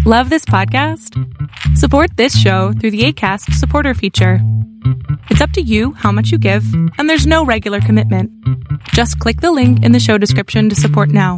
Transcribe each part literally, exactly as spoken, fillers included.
Love this podcast? Support this show through the Acast supporter feature. It's up to you how much you give, and there's no regular commitment. Just click the link in the show description to support now.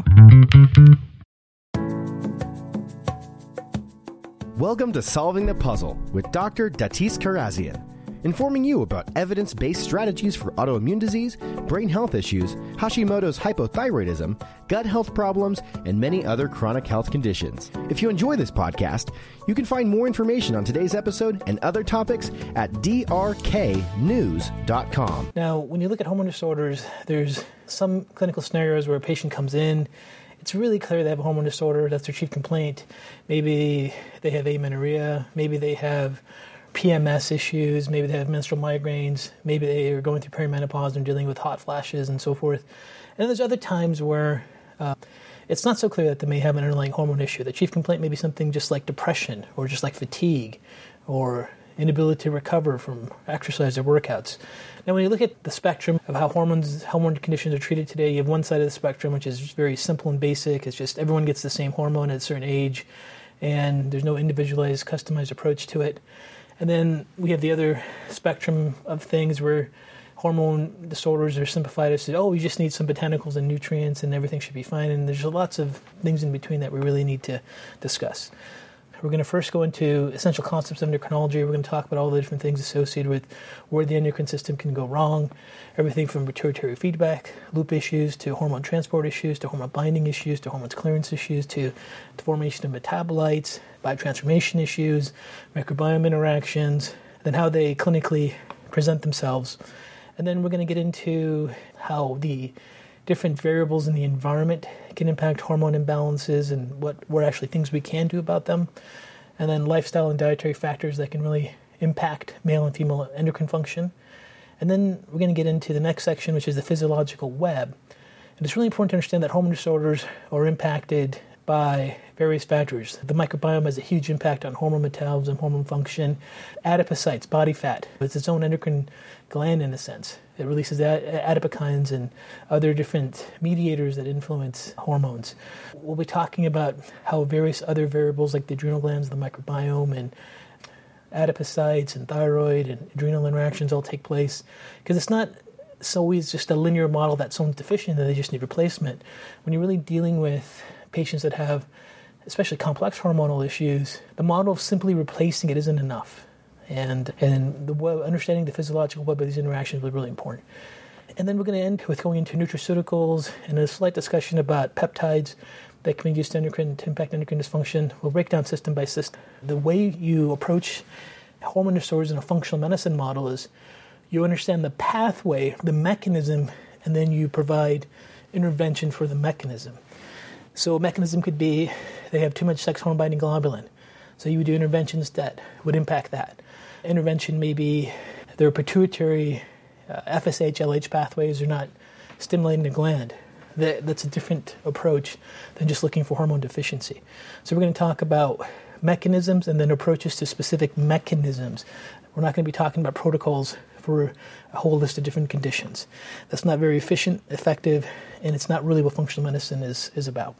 Welcome to Solving the Puzzle with Doctor Datis Karazian, informing you about evidence-based strategies for autoimmune disease, brain health issues, Hashimoto's hypothyroidism, gut health problems, and many other chronic health conditions. If you enjoy this podcast, you can find more information on today's episode and other topics at d r k news dot com. Now, when you look at hormone disorders, there's some clinical scenarios where a patient comes in, it's really clear they have a hormone disorder, that's their chief complaint. Maybe they have amenorrhea, maybe they have P M S issues, maybe they have menstrual migraines, maybe they are going through perimenopause and dealing with hot flashes and so forth. And then there's other times where uh, it's not so clear that they may have an underlying hormone issue. The chief complaint may be something just like depression or just like fatigue or inability to recover from exercise or workouts. Now, when you look at the spectrum of how hormones, hormone conditions are treated today, you have one side of the spectrum, which is very simple and basic. It's just everyone gets the same hormone at a certain age, and there's no individualized, customized approach to it. And then we have the other spectrum of things where hormone disorders are simplified as, oh, you just need some botanicals and nutrients and everything should be fine. And there's lots of things in between that we really need to discuss. We're going to first go into essential concepts of endocrinology. We're going to talk about all the different things associated with where the endocrine system can go wrong, everything from pituitary feedback loop issues to hormone transport issues to hormone binding issues to hormones clearance issues to the formation of metabolites, biotransformation issues, microbiome interactions, then how they clinically present themselves. And then we're going to get into how the different variables in the environment can impact hormone imbalances and what, what actually things we can do about them. And then lifestyle and dietary factors that can really impact male and female endocrine function. And then we're going to get into the next section, which is the physiological web. And it's really important to understand that hormone disorders are impacted by various factors. The microbiome has a huge impact on hormone metabolism, hormone function. Adipocytes, body fat, it's its own endocrine gland in a sense. It releases adipokines and other different mediators that influence hormones. We'll be talking about how various other variables like the adrenal glands, the microbiome, and adipocytes and thyroid and adrenal interactions all take place. Because it's not so always just a linear model that someone's deficient and they just need replacement. When you're really dealing with patients that have especially complex hormonal issues, the model of simply replacing it isn't enough. And and the web, understanding the physiological web of these interactions is really important. And then we're going to end with going into nutraceuticals and a slight discussion about peptides that can be used to, endocrine, to impact endocrine dysfunction. We'll break down system by system. The way you approach hormone disorders in a functional medicine model is you understand the pathway, the mechanism, and then you provide intervention for the mechanism. So a mechanism could be they have too much sex hormone-binding globulin. So you would do interventions that would impact that. Intervention may be their pituitary uh, F S H, L H pathways are not stimulating the gland. That, that's a different approach than just looking for hormone deficiency. So we're going to talk about mechanisms and then approaches to specific mechanisms. We're not going to be talking about protocols for a whole list of different conditions. That's not very efficient, effective, and it's not really what functional medicine is, is about.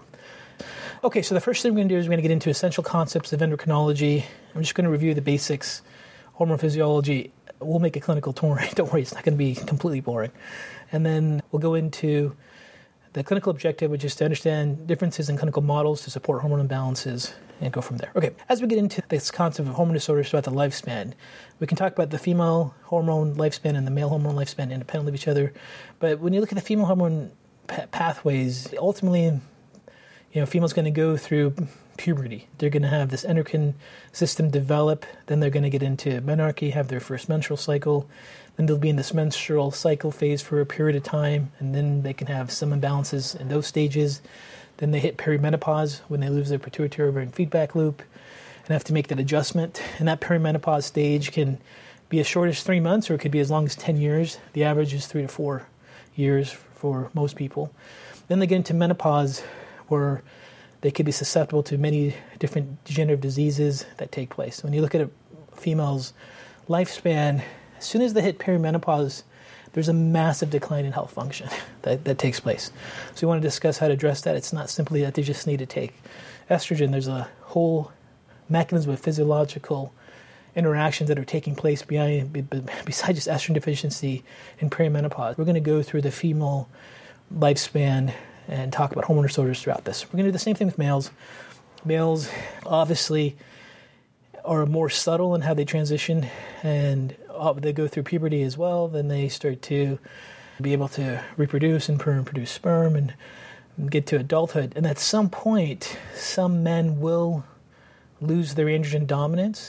Okay, so the first thing we're going to do is we're going to get into essential concepts of endocrinology. I'm just going to review the basics, hormone physiology. We'll make a clinical tour. Don't worry, it's not going to be completely boring. And then we'll go into the clinical objective, which is to understand differences in clinical models to support hormone imbalances and go from there. Okay, as we get into this concept of hormone disorders throughout the lifespan, we can talk about the female hormone lifespan and the male hormone lifespan independently of each other. But when you look at the female hormone pa- pathways, ultimately, you know, female's going to go through puberty. They're going to have this endocrine system develop. Then they're going to get into menarche, have their first menstrual cycle. Then they'll be in this menstrual cycle phase for a period of time. And then they can have some imbalances in those stages. Then they hit perimenopause when they lose their pituitary ovarian feedback loop and have to make that adjustment. And that perimenopause stage can be as short as three months or it could be as long as ten years. The average is three to four years for most people. Then they get into menopause, where they could be susceptible to many different degenerative diseases that take place. When you look at a female's lifespan, as soon as they hit perimenopause, there's a massive decline in health function that, that takes place. So we want to discuss how to address that. It's not simply that they just need to take estrogen. There's a whole mechanisms of physiological interactions that are taking place behind, besides just estrogen deficiency and perimenopause. We're going to go through the female lifespan and talk about hormone disorders throughout this. We're going to do the same thing with males. Males obviously are more subtle in how they transition, and they go through puberty as well. Then they start to be able to reproduce and produce sperm and get to adulthood. And at some point, some men will lose their androgen dominance,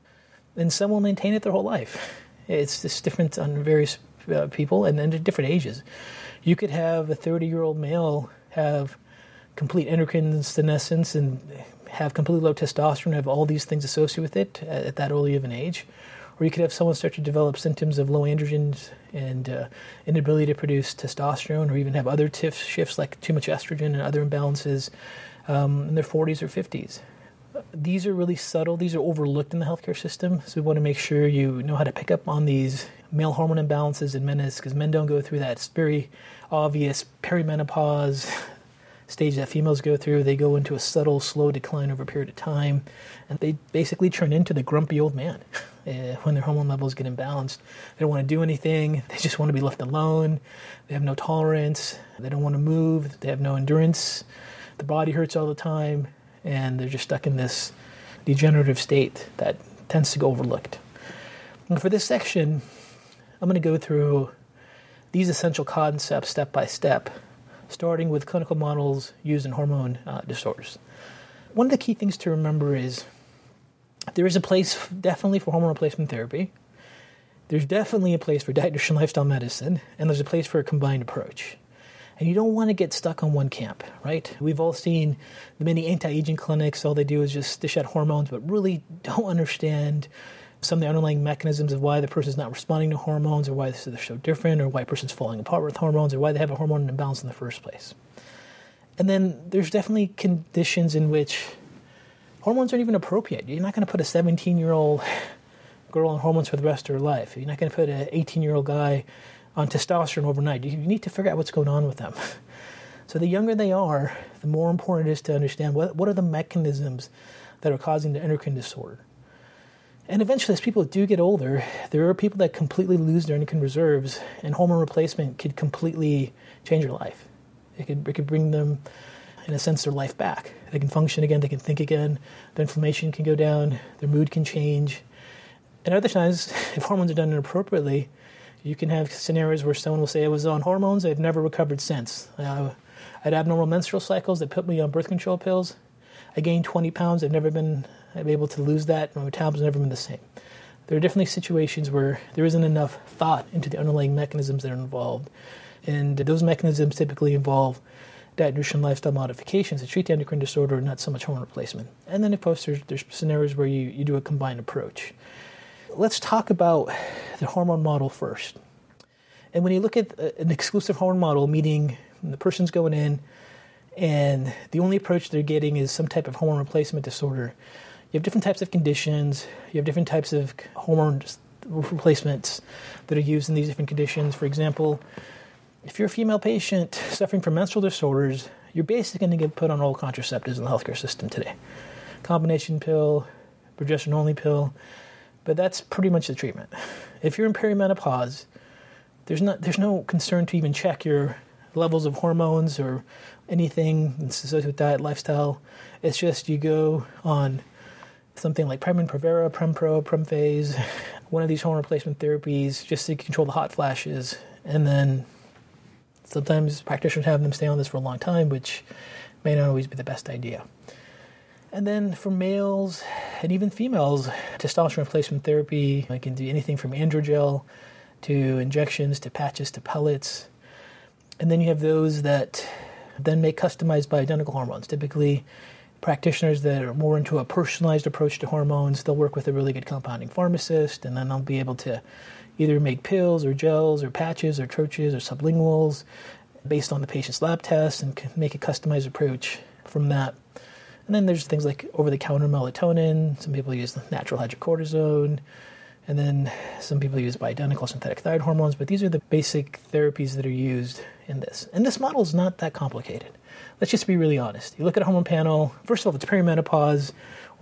and some will maintain it their whole life. It's just different on various uh, people and then at different ages. You could have a thirty-year-old male have complete endocrine senescence and have completely low testosterone, have all these things associated with it at, at that early of an age. Or you could have someone start to develop symptoms of low androgens and uh, inability to produce testosterone, or even have other tif- shifts like too much estrogen and other imbalances um, in their forties or fifties. These are really subtle. These are overlooked in the healthcare system, so we want to make sure you know how to pick up on these male hormone imbalances in men, because men don't go through that very obvious perimenopause stage that females go through. They go into a subtle, slow decline over a period of time, and they basically turn into the grumpy old man uh, when their hormone levels get imbalanced. They don't want to do anything. They just want to be left alone. They have no tolerance. They don't want to move. They have no endurance. The body hurts all the time, and they're just stuck in this degenerative state that tends to go overlooked. And for this section, I'm going to go through these essential concepts step by step, starting with clinical models used in hormone uh, disorders. One of the key things to remember is there is a place definitely for hormone replacement therapy. There's definitely a place for diet, nutrition, lifestyle medicine, and there's a place for a combined approach. And you don't want to get stuck on one camp, right? We've all seen the many anti-aging clinics. All they do is just dish out hormones, but really don't understand some of the underlying mechanisms of why the person's not responding to hormones, or why they're so different, or why a person's falling apart with hormones, or why they have a hormone imbalance in the first place. And then there's definitely conditions in which hormones aren't even appropriate. You're not going to put a seventeen-year-old girl on hormones for the rest of her life. You're not going to put an eighteen-year-old guy on testosterone overnight. You need to figure out what's going on with them. So the younger they are, the more important it is to understand what, what are the mechanisms that are causing the endocrine disorder. And eventually, as people do get older, there are people that completely lose their endocrine reserves, and hormone replacement could completely change their life. It could, it could bring them, in a sense, their life back. They can function again, they can think again, their inflammation can go down, their mood can change. And other times, if hormones are done inappropriately, you can have scenarios where someone will say, I was on hormones, I've never recovered since. Uh, I had abnormal menstrual cycles that put me on birth control pills. I gained twenty pounds, I've never been able to lose that, my metabolism has never been the same. There are definitely situations where there isn't enough thought into the underlying mechanisms that are involved. And those mechanisms typically involve diet, nutrition, lifestyle modifications to treat the endocrine disorder, not so much hormone replacement. And then, of course, there's, there's scenarios where you, you do a combined approach. Let's talk about the hormone model first. And when you look at an exclusive hormone model, meaning the person's going in and the only approach they're getting is some type of hormone replacement disorder, you have different types of conditions, you have different types of hormone replacements that are used in these different conditions. For example, if you're a female patient suffering from menstrual disorders, you're basically going to get put on oral contraceptives in the healthcare system today. Combination pill, progesterone-only pill, but that's pretty much the treatment. If you're in perimenopause, there's not there's no concern to even check your levels of hormones or anything associated with diet, lifestyle. It's just you go on something like Premin, Provera, Prempro, Premphase, one of these hormone replacement therapies, just to control the hot flashes. And then sometimes practitioners have them stay on this for a long time, which may not always be the best idea. And then for males and even females, testosterone replacement therapy, I can do anything from androgel to injections to patches to pellets. And then you have those that then make customized bioidentical hormones. Typically, practitioners that are more into a personalized approach to hormones, they'll work with a really good compounding pharmacist, and then they'll be able to either make pills or gels or patches or troches or sublinguals based on the patient's lab tests and make a customized approach from that. And then there's things like over-the-counter melatonin. Some people use natural hydrocortisone. And then some people use bioidentical synthetic thyroid hormones. But these are the basic therapies that are used in this. And this model is not that complicated. Let's just be really honest. You look at a hormone panel. First of all, if it's perimenopause,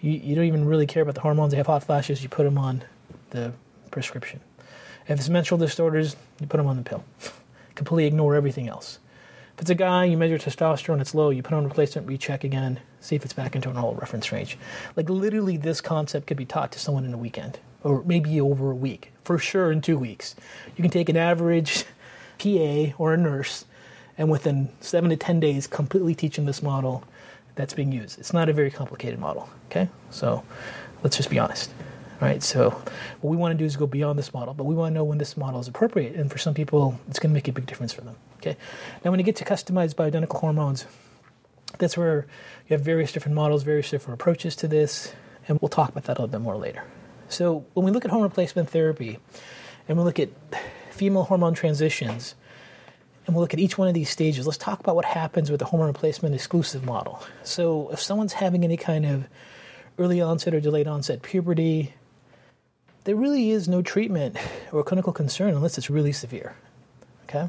You, you don't even really care about the hormones. They have hot flashes, you put them on the prescription. If it's menstrual disorders, you put them on the pill. Completely ignore everything else. If it's a guy, you measure testosterone, it's low, you put on replacement, recheck again, see if it's back into a normal reference range. Like literally this concept could be taught to someone in a weekend, or maybe over a week, for sure in two weeks. You can take an average P A or a nurse, and within seven to ten days, completely teach them this model that's being used. It's not a very complicated model, okay? So let's just be honest. All right, so what we want to do is go beyond this model, but we want to know when this model is appropriate, and for some people, it's going to make a big difference for them, okay? Now, when you get to customized bioidentical hormones, that's where you have various different models, various different approaches to this, and we'll talk about that a little bit more later. So when we look at hormone replacement therapy, and we look at female hormone transitions, and we'll look at each one of these stages, let's talk about what happens with the hormone replacement exclusive model. So if someone's having any kind of early onset or delayed onset puberty, there really is no treatment or clinical concern unless it's really severe, okay?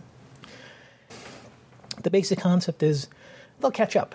The basic concept is they'll catch up,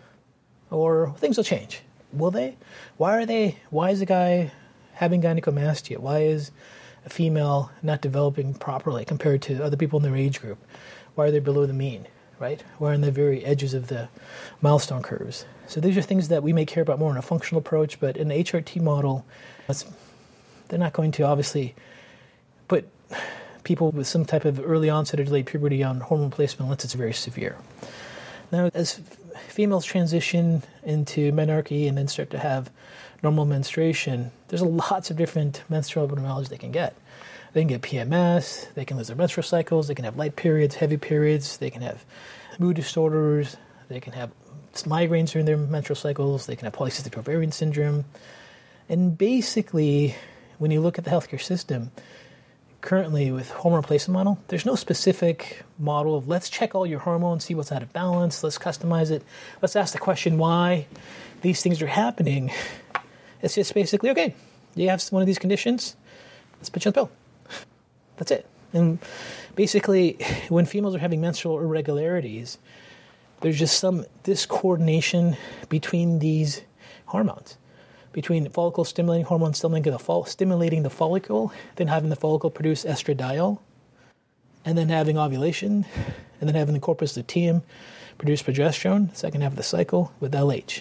or things will change. Will they? Why are they? Why is a guy having gynecomastia? Why is a female not developing properly compared to other people in their age group? Why are they below the mean, right? Why are on the very edges of the milestone curves? So these are things that we may care about more in a functional approach, but in the H R T model, it's, they're not going to obviously put people with some type of early onset or delayed puberty on hormone replacement unless it's very severe. Now, as females transition into menarche and then start to have normal menstruation, there's lots of different menstrual abnormalities they can get. They can get P M S, they can lose their menstrual cycles, they can have light periods, heavy periods, they can have mood disorders, they can have migraines during their menstrual cycles, they can have polycystic ovarian syndrome. And basically, when you look at the healthcare system, currently with hormone replacement model, there's no specific model of let's check all your hormones, see what's out of balance, let's customize it, let's ask the question why these things are happening. It's just basically, okay, you have one of these conditions, let's put you on the pill. That's it. And basically, when females are having menstrual irregularities, there's just some discoordination between these hormones, between follicle-stimulating hormone stimulating the, fol- stimulating the follicle, then having the follicle produce estradiol, and then having ovulation, and then having the corpus luteum produce progesterone, second half of the cycle, with L H.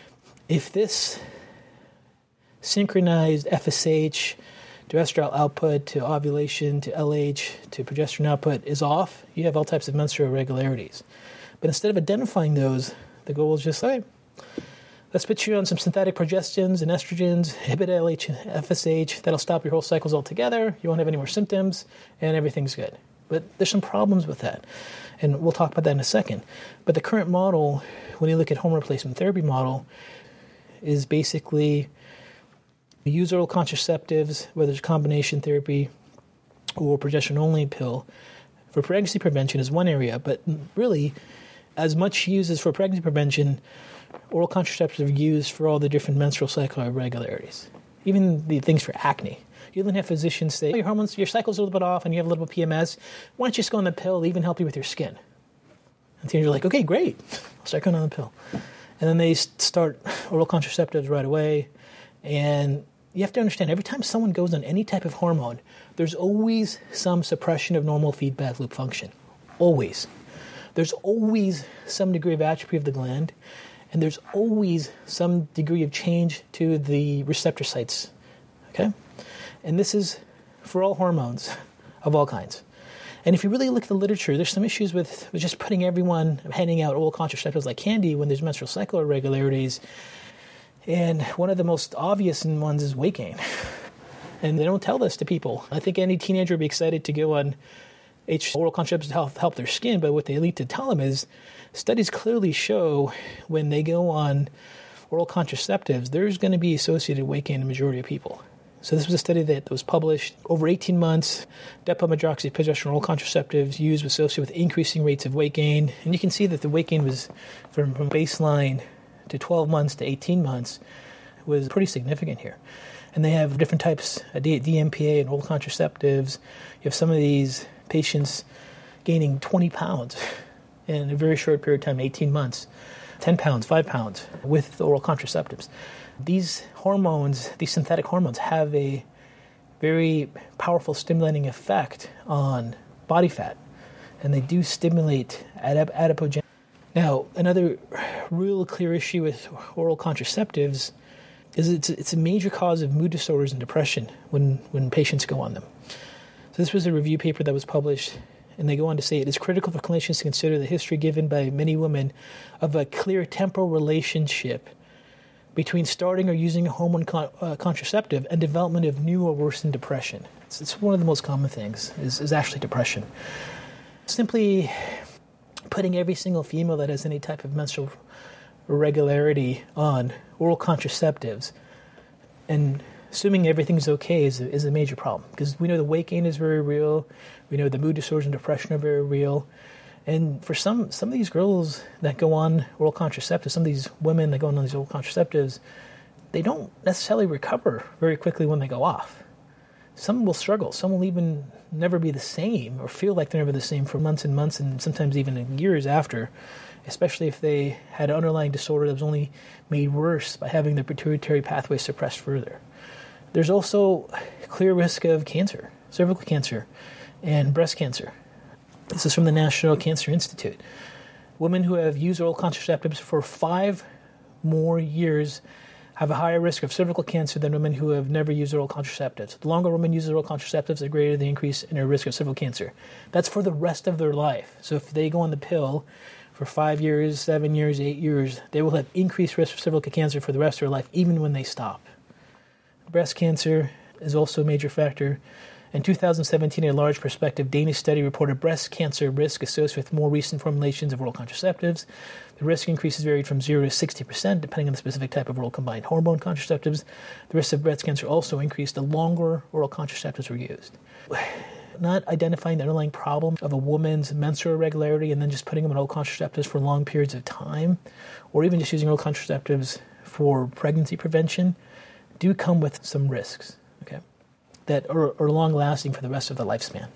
If this synchronized F S H to estradiol output, to ovulation, to L H, to progesterone output is off, you have all types of menstrual irregularities. But instead of identifying those, the goal is just, okay, let's put you on some synthetic progestins and estrogens, inhibit L H and F S H, that'll stop your whole cycles altogether, you won't have any more symptoms, and everything's good. But there's some problems with that, and we'll talk about that in a second. But the current model, when you look at hormone replacement therapy model, is basically use oral contraceptives, whether it's combination therapy or progesterone-only pill, for pregnancy prevention is one area, but really, as much used as for pregnancy prevention, oral contraceptives are used for all the different menstrual cycle irregularities, even the things for acne. You even have physicians say, oh, your hormones, your cycle's a little bit off and you have a little bit of P M S, why don't you just go on the pill, it'll even help you with your skin. And so you're like, okay, great, I'll start going on the pill. And then they start oral contraceptives right away, and you have to understand, every time someone goes on any type of hormone, there's always some suppression of normal feedback loop function. Always. There's always some degree of atrophy of the gland, and there's always some degree of change to the receptor sites. Okay? And this is for all hormones of all kinds. And if you really look at the literature, there's some issues with, with just putting everyone, handing out oral contraceptives like candy when there's menstrual cycle irregularities. And one of the most obvious ones is weight gain. And they don't tell this to people. I think any teenager would be excited to go on H- oral contraceptives to help, help their skin, but what they need to tell them is studies clearly show when they go on oral contraceptives, there's going to be associated weight gain in the majority of people. So this was a study that was published over eighteen months. Depo-medroxyprogesterone oral contraceptives used was associated with increasing rates of weight gain. And you can see that the weight gain was from, from baseline to twelve months to eighteen months was pretty significant here. And they have different types of D M P A and oral contraceptives. You have some of these patients gaining twenty pounds in a very short period of time, eighteen months, ten pounds, five pounds with the oral contraceptives. These hormones, these synthetic hormones, have a very powerful stimulating effect on body fat, and they do stimulate adip- adipogenesis. Now, another real clear issue with oral contraceptives is it's, it's a major cause of mood disorders and depression when, when patients go on them. So this was a review paper that was published, and they go on to say it is critical for clinicians to consider the history given by many women of a clear temporal relationship between starting or using a hormone con- uh, contraceptive and development of new or worsened depression. It's, it's one of the most common things, is, is actually depression. Simply putting every single female that has any type of menstrual irregularity on oral contraceptives and assuming everything's okay is a, is a major problem, because we know the weight gain is very real, we know the mood disorders and depression are very real, and for some some of these girls that go on oral contraceptives, some of these women that go on these oral contraceptives, they don't necessarily recover very quickly when they go off. Some will struggle, some will even never be the same or feel like they're never the same for months and months and sometimes even years after, especially if they had an underlying disorder that was only made worse by having their pituitary pathway suppressed further. There's also clear risk of cancer, cervical cancer, and breast cancer. This is from the National Cancer Institute. Women who have used oral contraceptives for five more years have a higher risk of cervical cancer than women who have never used oral contraceptives. The longer women use oral contraceptives, the greater the increase in their risk of cervical cancer. That's for the rest of their life. So if they go on the pill for five years, seven years, eight years, they will have increased risk of cervical cancer for the rest of their life, even when they stop. Breast cancer is also a major factor. In two thousand seventeen, a large prospective Danish study reported breast cancer risk associated with more recent formulations of oral contraceptives. The risk increases varied from zero to sixty percent, depending on the specific type of oral combined hormone contraceptives. The risk of breast cancer also increased the longer oral contraceptives were used. Not identifying the underlying problem of a woman's menstrual irregularity and then just putting them on oral contraceptives for long periods of time, or even just using oral contraceptives for pregnancy prevention, do come with some risks, okay, that are, are long-lasting for the rest of the lifespan.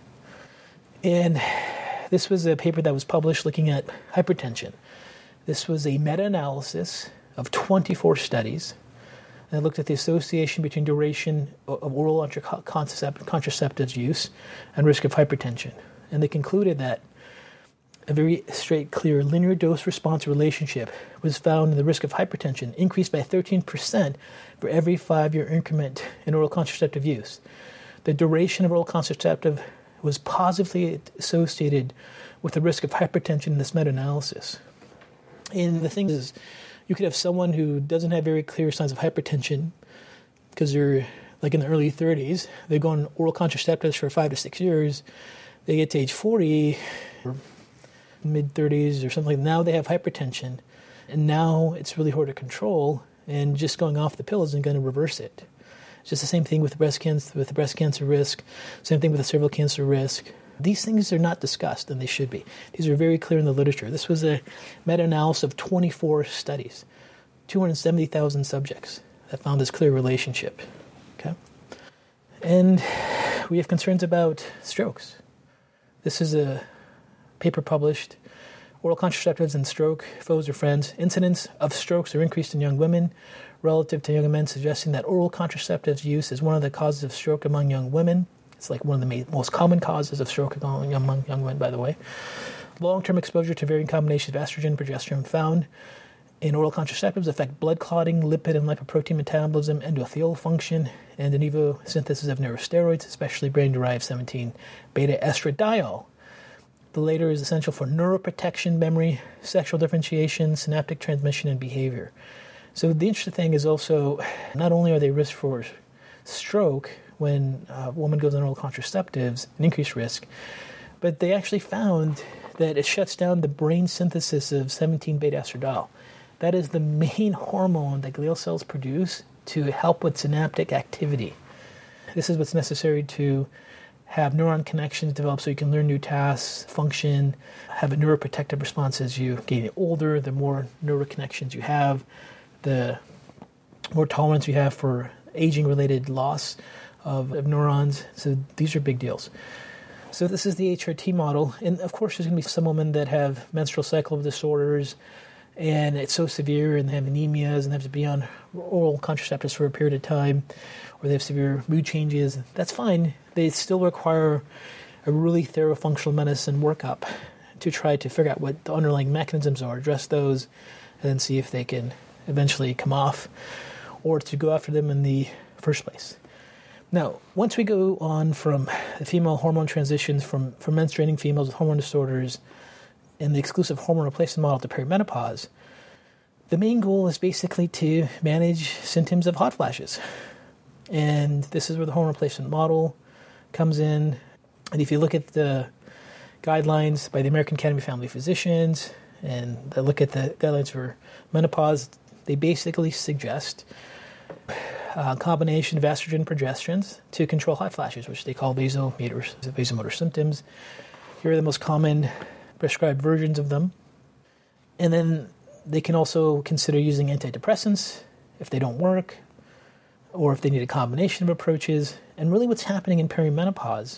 And this was a paper that was published looking at hypertension. This was a meta-analysis of twenty-four studies, and it looked at the association between duration of oral contraceptives use and risk of hypertension. And they concluded that a very straight, clear linear dose-response relationship was found in the risk of hypertension, increased by thirteen percent for every five-year increment in oral contraceptive use. The duration of oral contraceptive was positively associated with the risk of hypertension in this meta-analysis. And the thing is, you could have someone who doesn't have very clear signs of hypertension because they're like in the early thirties, they go on oral contraceptives for five to six years, they get to age forty, or mid-thirties or something, now they have hypertension, and now it's really hard to control, and just going off the pill isn't going to reverse it. It's just the same thing with breast cancer, with the breast cancer risk, same thing with the cervical cancer risk. These things are not discussed, and they should be. These are very clear in the literature. This was a meta-analysis of twenty-four studies, two hundred seventy thousand subjects that found this clear relationship. Okay, and we have concerns about strokes. This is a paper published, Oral Contraceptives and Stroke, Foes or Friends. Incidence of strokes are increased in young women relative to young men, suggesting that oral contraceptives use is one of the causes of stroke among young women. It's like one of the most common causes of stroke among young women, by the way. Long-term exposure to varying combinations of estrogen and progesterone found in oral contraceptives affect blood clotting, lipid and lipoprotein metabolism, endothelial function, and de novo synthesis of neurosteroids, especially brain-derived seventeen beta estradiol. The later is essential for neuroprotection, memory, sexual differentiation, synaptic transmission, and behavior. So the interesting thing is also, not only are they risk for stroke when a woman goes on oral contraceptives, an increased risk, but they actually found that it shuts down the brain synthesis of seventeen beta estradiol. That is the main hormone that glial cells produce to help with synaptic activity. This is what's necessary to have neuron connections develop so you can learn new tasks, function, have a neuroprotective response as you get older. The more neuroconnections you have, the more tolerance you have for aging-related loss of, of neurons. So these are big deals. So this is the H R T model. And of course, there's going to be some women that have menstrual cycle disorders, and it's so severe and they have anemias and they have to be on oral contraceptives for a period of time, or they have severe mood changes, that's fine. They still require a really thorough functional medicine workup to try to figure out what the underlying mechanisms are, address those, and then see if they can eventually come off, or to go after them in the first place. Now, once we go on from the female hormone transitions from, from menstruating females with hormone disorders and the exclusive hormone replacement model to perimenopause, the main goal is basically to manage symptoms of hot flashes. And this is where the hormone replacement model comes in. And if you look at the guidelines by the American Academy of Family Physicians and look at the guidelines for menopause, they basically suggest a combination of estrogen and progesterones to control hot flashes, which they call vasomotor, vasomotor symptoms. Here are the most common prescribed versions of them. And then they can also consider using antidepressants if they don't work, or if they need a combination of approaches. And really what's happening in perimenopause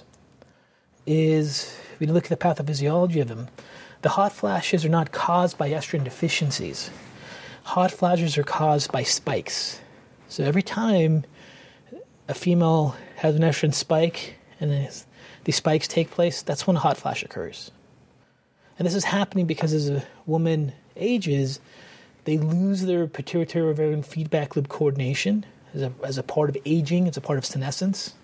is, if we look at the pathophysiology of them, the hot flashes are not caused by estrogen deficiencies. Hot flashes are caused by spikes. So every time a female has an estrogen spike and these spikes take place, that's when a hot flash occurs. And this is happening because as a woman ages, they lose their pituitary ovarian feedback loop coordination as a, as a part of aging, it's a part of senescence.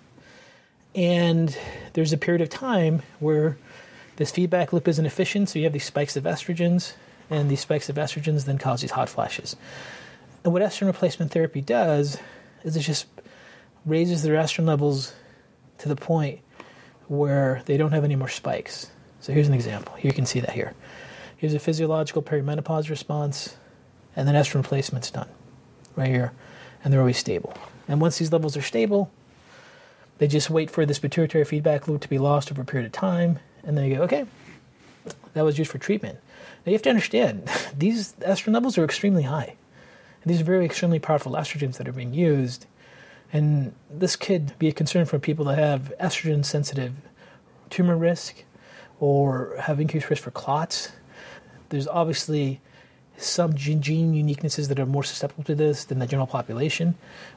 And there's a period of time where this feedback loop isn't efficient, so you have these spikes of estrogens, and these spikes of estrogens then cause these hot flashes. And what estrogen replacement therapy does is it just raises their estrogen levels to the point where they don't have any more spikes. So here's an example. You can see that here. Here's a physiological perimenopause response, and then estrogen replacement's done right here, and they're always stable. And once these levels are stable, they just wait for this pituitary feedback loop to be lost over a period of time, and then you go, okay, that was used for treatment. Now you have to understand, these estrogen levels are extremely high. And these are very extremely powerful estrogens that are being used. And this could be a concern for people that have estrogen-sensitive tumor risk or have increased risk for clots. There's obviously some gene uniquenesses that are more susceptible to this than the general population.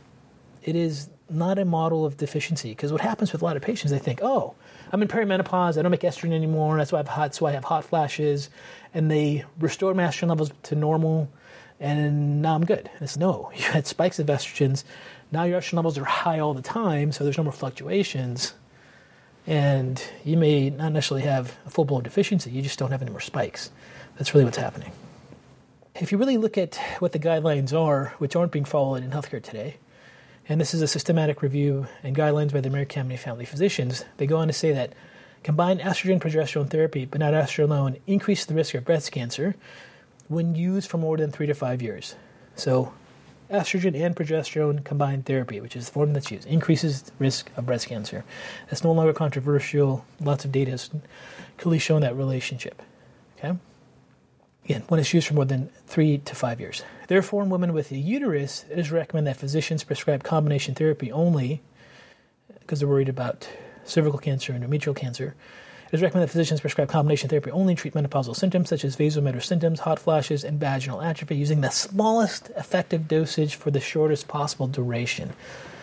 It is not a model of deficiency, because what happens with a lot of patients, they think, oh, I'm in perimenopause, I don't make estrogen anymore, that's why I have hot, so I have hot flashes, and they restore my estrogen levels to normal, and now I'm good. And it's no, you had spikes of estrogens, now your estrogen levels are high all the time, so there's no more fluctuations, and you may not necessarily have a full-blown deficiency, you just don't have any more spikes. That's really what's happening. If you really look at what the guidelines are, which aren't being followed in healthcare today, and this is a systematic review and guidelines by the American Academy of Family Physicians, they go on to say that combined estrogen progesterone therapy, but not estrogen alone, increases the risk of breast cancer when used for more than three to five years. So estrogen and progesterone combined therapy, which is the form that's used, increases the risk of breast cancer. That's no longer controversial. Lots of data has clearly shown that relationship. Okay? Again, when it's used for more than three to five years. Therefore, in women with a uterus, it is recommended that physicians prescribe combination therapy only, because they're worried about cervical cancer and endometrial cancer. It is recommended that physicians prescribe combination therapy only to treat menopausal symptoms such as vasomotor symptoms, hot flashes, and vaginal atrophy, using the smallest effective dosage for the shortest possible duration.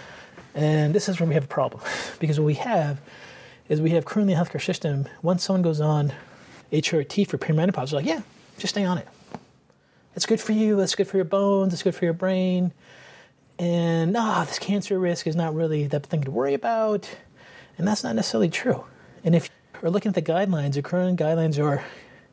And this is where we have a problem, because what we have is we have currently in the healthcare system, once someone goes on H R T for perimenopause, they're like, yeah, just stay on it. It's good for you, it's good for your bones, it's good for your brain, and ah, this cancer risk is not really that thing to worry about, and that's not necessarily true. And if we're looking at the guidelines, the current guidelines are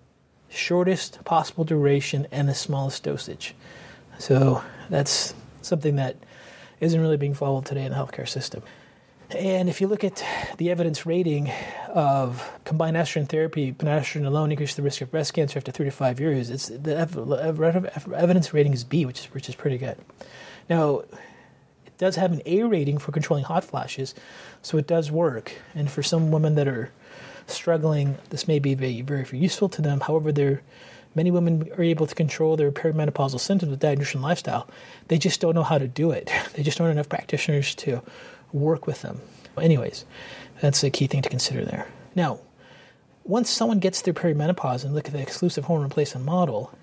shortest possible duration and the smallest dosage. So that's something that isn't really being followed today in the healthcare system. And if you look at the evidence rating of combined estrogen therapy, but not estrogen alone increases the risk of breast cancer after three to five years, it's the evidence rating is B, which is which is pretty good. Now, it does have an A rating for controlling hot flashes, so it does work. And for some women that are struggling, this may be very, very useful to them. However, there many women are able to control their perimenopausal symptoms with diet, nutrition, lifestyle. They just don't know how to do it. They just don't have enough practitioners to work with them. Anyways, that's a key thing to consider there. Now, once someone gets through perimenopause and look at the exclusive hormone replacement model,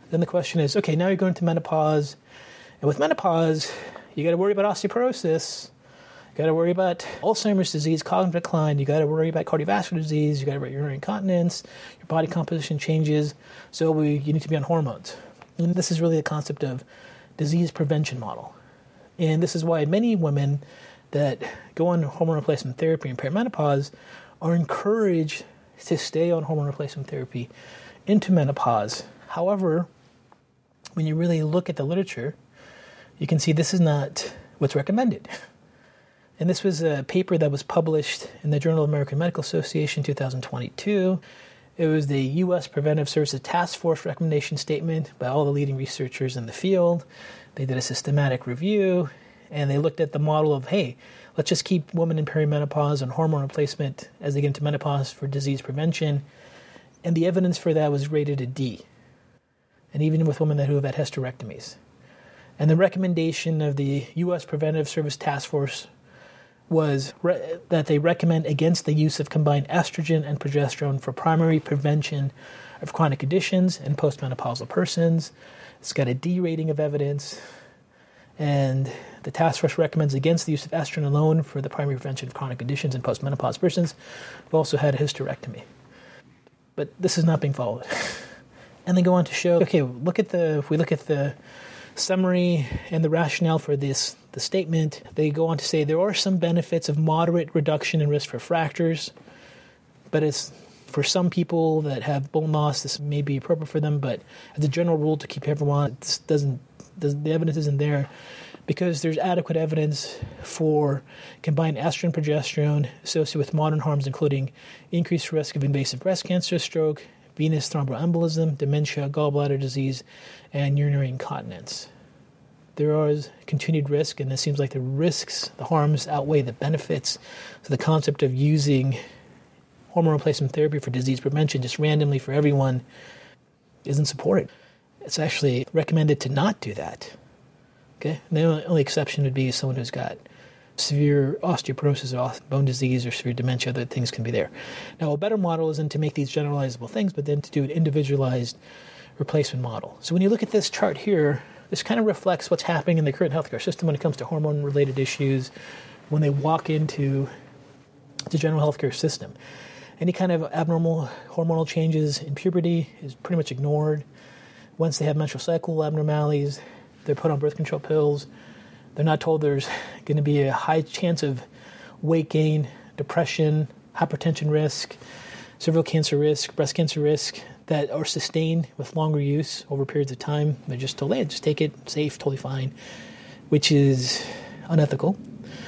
Then the question is, okay, now you're going to menopause. And with menopause, you got to worry about osteoporosis. You got to worry about Alzheimer's disease, cognitive decline. You got to worry about cardiovascular disease. You got to worry about urinary incontinence. Your body composition changes. So we, you need to be on hormones. And this is really the concept of disease prevention model. And this is why many women that go on hormone replacement therapy in perimenopause are encouraged to stay on hormone replacement therapy into menopause. However, when you really look at the literature, you can see this is not what's recommended. And this was a paper that was published in the Journal of American Medical Association two thousand twenty-two. It was the U S Preventive Services Task Force recommendation statement by all the leading researchers in the field. They did a systematic review, and they looked at the model of, hey, let's just keep women in perimenopause on hormone replacement as they get into menopause for disease prevention. And the evidence for that was rated a D. And even with women that who have had hysterectomies. And the recommendation of the U S Preventive Service Task Force was re- that they recommend against the use of combined estrogen and progesterone for primary prevention of chronic conditions in postmenopausal persons. It's got a D rating of evidence. And the task force recommends against the use of estrogen alone for the primary prevention of chronic conditions in postmenopausal persons who've also had a hysterectomy. But this is not being followed. And they go on to show, okay, look at the, if we look at the summary and the rationale for this, the statement, they go on to say there are some benefits of moderate reduction in risk for fractures, but it's for some people that have bone loss, this may be appropriate for them, but as a general rule to keep everyone, it doesn't, doesn't, the evidence isn't there because there's adequate evidence for combined estrogen and progesterone associated with modern harms, including increased risk of invasive breast cancer, stroke, venous thromboembolism, dementia, gallbladder disease, and urinary incontinence. There is continued risk, and it seems like the risks, the harms outweigh the benefits. So the concept of using hormone replacement therapy for disease prevention just randomly for everyone isn't supported. It's actually recommended to not do that. Okay? And the only exception would be someone who's got severe osteoporosis or bone disease or severe dementia, other things can be there. Now, a better model isn't to make these generalizable things, but then to do an individualized replacement model. So when you look at this chart here, this kind of reflects what's happening in the current healthcare system when it comes to hormone-related issues when they walk into the general healthcare system. Any kind of abnormal hormonal changes in puberty is pretty much ignored. Once they have menstrual cycle abnormalities, they're put on birth control pills. They're not told there's going to be a high chance of weight gain, depression, hypertension risk, cervical cancer risk, breast cancer risk that are sustained with longer use over periods of time. They're just told, hey, just take it, safe, totally fine, which is unethical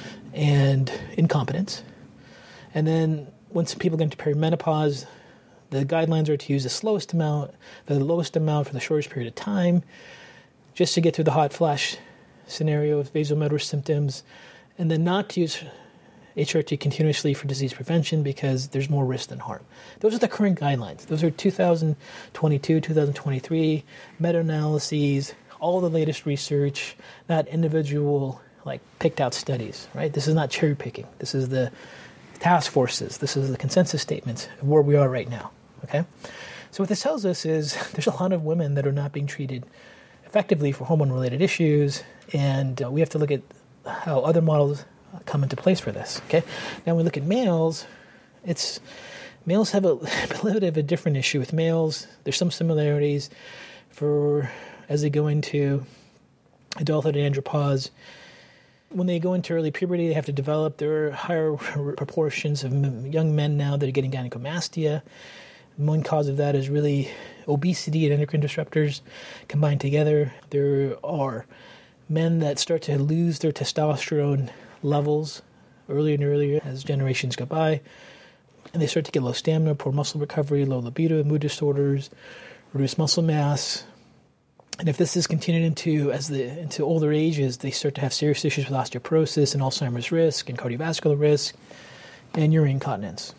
and incompetence. And then once people get into perimenopause, the guidelines are to use the slowest amount, the lowest amount for the shortest period of time, just to get through the hot flash scenario with vasomotor symptoms, and then not to use H R T continuously for disease prevention because there's more risk than harm. Those are the current guidelines. Those are two thousand twenty-two, two thousand twenty-three meta-analyses, all the latest research, not individual, like, picked out studies, right? This is not cherry picking. This is the task forces. This is the consensus statements of where we are right now, okay? So what this tells us is there's a lot of women that are not being treated effectively for hormone-related issues, and uh, we have to look at how other models come into place for this, okay? Now, when we look at males, it's males have a, a little bit of a different issue. With males, there's some similarities for as they go into adulthood and andropause. When they go into early puberty, they have to develop. There are higher proportions of young men now that are getting gynecomastia. One cause of that is really obesity and endocrine disruptors combined together. There are men that start to lose their testosterone levels earlier and earlier as generations go by, and they start to get low stamina, poor muscle recovery, low libido, mood disorders, reduced muscle mass. And if this is continued into as the into older ages, they start to have serious issues with osteoporosis and Alzheimer's risk and cardiovascular risk and urinary incontinence.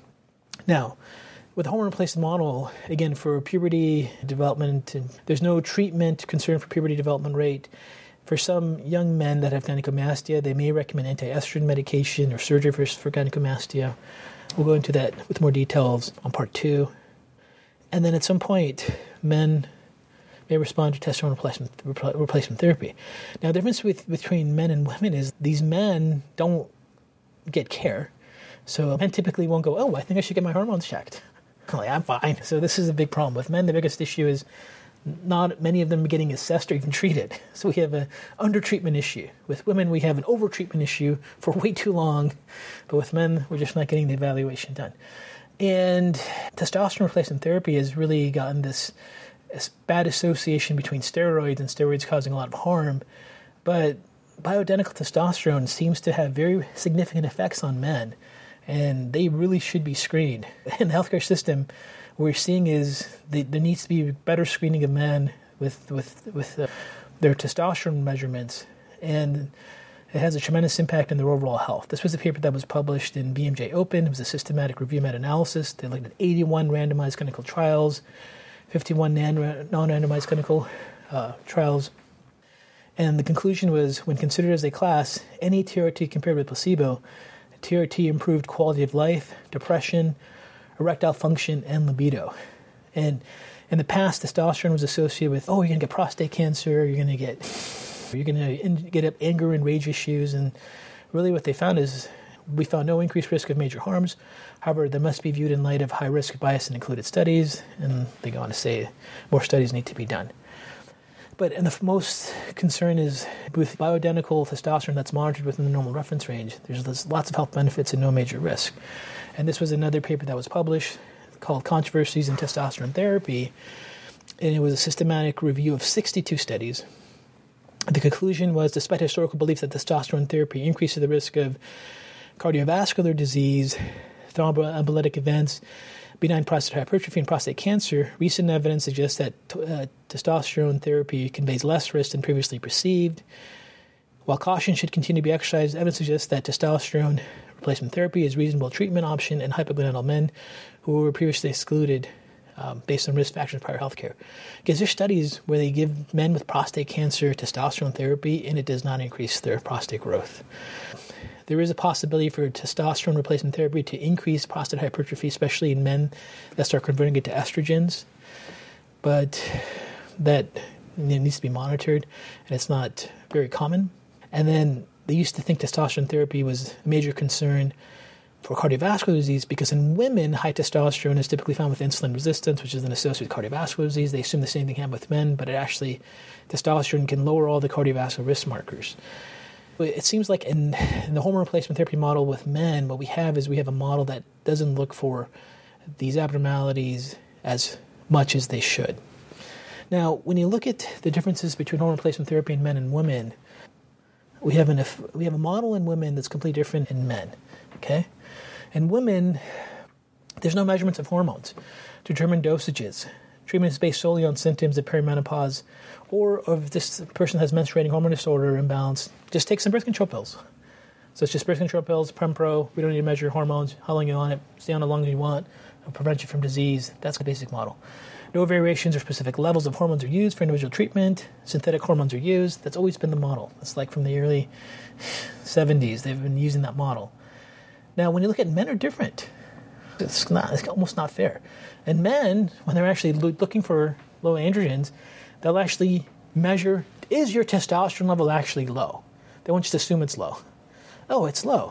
Now, with the hormone replacement model, again, for puberty development, and there's no treatment concern for puberty development rate. For some young men that have gynecomastia, they may recommend anti-estrogen medication or surgery for, for gynecomastia. We'll go into that with more details on part two. And then at some point, men may respond to testosterone replacement, replacement therapy. Now, the difference with, between men and women is these men don't get care. So men typically won't go, oh, I think I should get my hormones checked. I'm like, I'm fine. So this is a big problem. With men, the biggest issue is not many of them are getting assessed or even treated. So we have an under-treatment issue. With women, we have an over-treatment issue for way too long. But with men, we're just not getting the evaluation done. And testosterone replacement therapy has really gotten this, this bad association between steroids and steroids causing a lot of harm. But bioidentical testosterone seems to have very significant effects on men. And they really should be screened. In the healthcare system, what we're seeing is the, there needs to be better screening of men with with with uh, their testosterone measurements, and it has a tremendous impact on their overall health. This was a paper that was published in B M J Open. It was a systematic review meta-analysis. They looked at eighty-one randomized clinical trials, fifty-one non-randomized clinical uh, trials, and the conclusion was, when considered as a class, any T R T compared with placebo, T R T improved quality of life, depression, erectile function, and libido. And in the past, testosterone was associated with, oh, you're going to get prostate cancer, you're going to get you're going to get up anger and rage issues. And really what they found is we found no increased risk of major harms. However, they must be viewed in light of high-risk bias in included studies. And they go on to say more studies need to be done. But and the most concern is with bioidentical testosterone that's monitored within the normal reference range, there's lots of health benefits and no major risk. And this was another paper that was published called Controversies in Testosterone Therapy, and it was a systematic review of sixty-two studies. The conclusion was, despite historical beliefs that testosterone therapy increases the risk of cardiovascular disease, thromboembolic events, benign prostate hypertrophy, and prostate cancer, recent evidence suggests that uh, testosterone therapy conveys less risk than previously perceived. While caution should continue to be exercised, evidence suggests that testosterone replacement therapy is a reasonable treatment option in hypogonadal men who were previously excluded um, based on risk factors of prior health care. Because there's studies where they give men with prostate cancer testosterone therapy, and it does not increase their prostate growth. There is a possibility for testosterone replacement therapy to increase prostate hypertrophy, especially in men that start converting it to estrogens. But that needs to be monitored, and it's not very common. And then they used to think testosterone therapy was a major concern for cardiovascular disease because in women, high testosterone is typically found with insulin resistance, which is an associated with cardiovascular disease. They assume the same thing happened with men, but it actually, testosterone can lower all the cardiovascular risk markers. It seems like in, in the hormone replacement therapy model with men, what we have is we have a model that doesn't look for these abnormalities as much as they should. Now, when you look at the differences between hormone replacement therapy in men and women, we have an we have a model in women that's completely different in men. Okay, in women, there's no measurements of hormones to determine dosages. Treatment is based solely on symptoms of perimenopause, or if this person has menstruating hormone disorder imbalance, just take some birth control pills. So it's just birth control pills, Prempro. We don't need to measure hormones, how long you're on it, stay on as long as you want, it'll prevent you from disease. That's the basic model. No variations or specific levels of hormones are used for individual treatment. Synthetic hormones are used. That's always been the model. It's like from the early seventies. They've been using that model. Now, when you look at men are different. It's not. It's almost not fair. And men, when they're actually looking for low androgens, they'll actually measure, is your testosterone level actually low? They won't just assume it's low. Oh, it's low.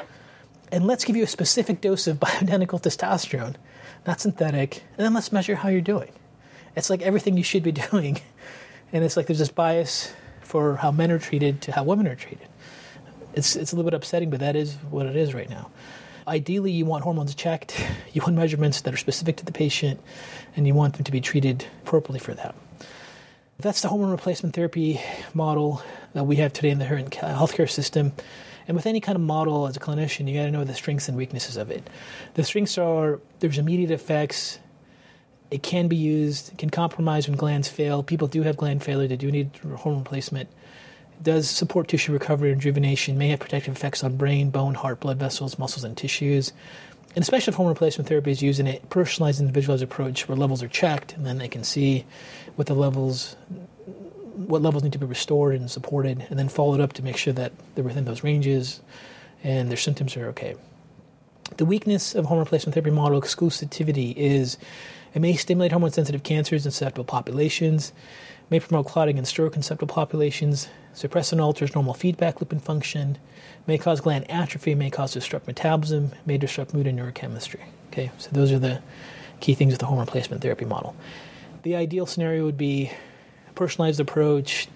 And let's give you a specific dose of bioidentical testosterone, not synthetic, and then let's measure how you're doing. It's like everything you should be doing. And it's like there's this bias for how men are treated to how women are treated. It's it's a little bit upsetting, but that is what it is right now. Ideally, you want hormones checked, you want measurements that are specific to the patient, and you want them to be treated appropriately for that. That's the hormone replacement therapy model that we have today in the healthcare system. And with any kind of model as a clinician, you got to know the strengths and weaknesses of it. The strengths are there's immediate effects. It can be used. It can compromise when glands fail. People do have gland failure. They do need hormone replacement. It does support tissue recovery and rejuvenation. May have protective effects on brain, bone, heart, blood vessels, muscles, and tissues. And especially if hormone replacement therapy is used in a personalized, individualized approach where levels are checked, and then they can see what the levels, what levels need to be restored and supported, and then followed up to make sure that they're within those ranges and their symptoms are okay. The weakness of hormone replacement therapy model exclusivity is it may stimulate hormone-sensitive cancers in susceptible populations, may promote clotting in stroke in susceptible populations, suppress and alters normal feedback loop and function, may cause gland atrophy, may cause disrupt metabolism, may disrupt mood and neurochemistry. Okay, so those are the key things with the hormone replacement therapy model. The ideal scenario would be a personalized approach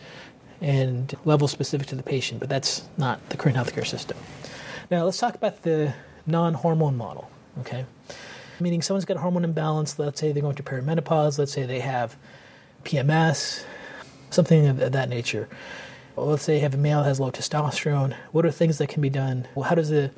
and level specific to the patient, but that's not the current healthcare system. Now let's talk about the non-hormone model, okay? Meaning someone's got a hormone imbalance, let's say they're going through perimenopause, let's say they have P M S, something of, of that nature. Well, let's say you have a male that has low testosterone. What are things that can be done? Well, how does the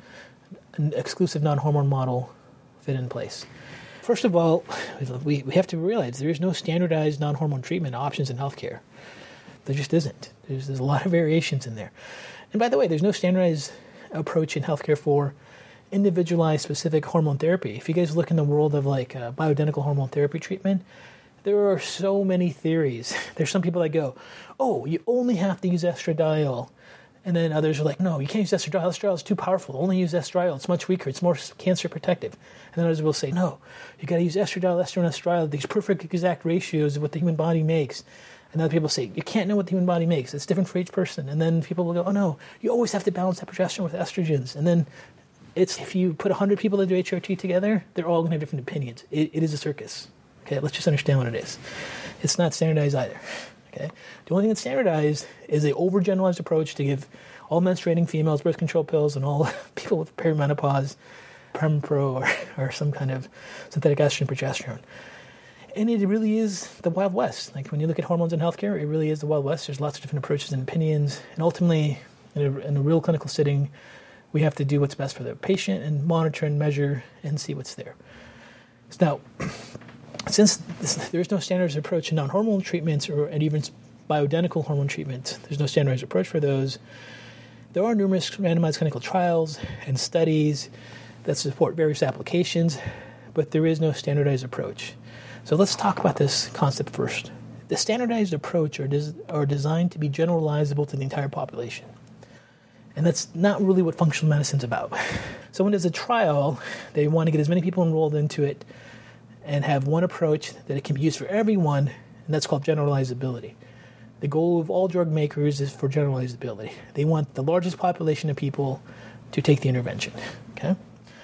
an exclusive non-hormone model fit in place? First of all, we, we have to realize there is no standardized non-hormone treatment options in healthcare. There just isn't. There's, there's a lot of variations in there. And by the way, there's no standardized approach in healthcare for individualized specific hormone therapy. If you guys look in the world of like uh, bioidentical hormone therapy treatment, there are so many theories. There's some people that go, oh, you only have to use estradiol. And then others are like, no, you can't use estradiol. Estradiol is too powerful. Only use estradiol. It's much weaker. It's more cancer protective. And then others will say, no, you got to use estradiol, estradiol, estradiol, these perfect exact ratios of what the human body makes. And other people say, you can't know what the human body makes. It's different for each person. And then people will go, oh, no, you always have to balance that progesterone with estrogens. And then it's if you put one hundred people that do H R T together, they're all going to have different opinions. It, it is a circus. Okay, let's just understand what it is. It's not standardized either. Okay, the only thing that's standardized is an overgeneralized approach to give all menstruating females birth control pills and all people with perimenopause, Permpro, or, or some kind of synthetic estrogen progesterone. And it really is the Wild West. Like when you look at hormones in healthcare, it really is the Wild West. There's lots of different approaches and opinions. And ultimately, in a, in a real clinical setting, we have to do what's best for the patient and monitor and measure and see what's there. Now, since this, there's no standardized approach in non-hormonal treatments or and even bioidentical hormone treatments, there's no standardized approach for those, there are numerous randomized clinical trials and studies that support various applications, but there is no standardized approach. So let's talk about this concept first. The standardized approach are, des- are designed to be generalizable to the entire population. And that's not really what functional medicine's about. So when there's a trial, they want to get as many people enrolled into it and have one approach that it can be used for everyone, and that's called generalizability. The goal of all drug makers is for generalizability. They want the largest population of people to take the intervention. Okay?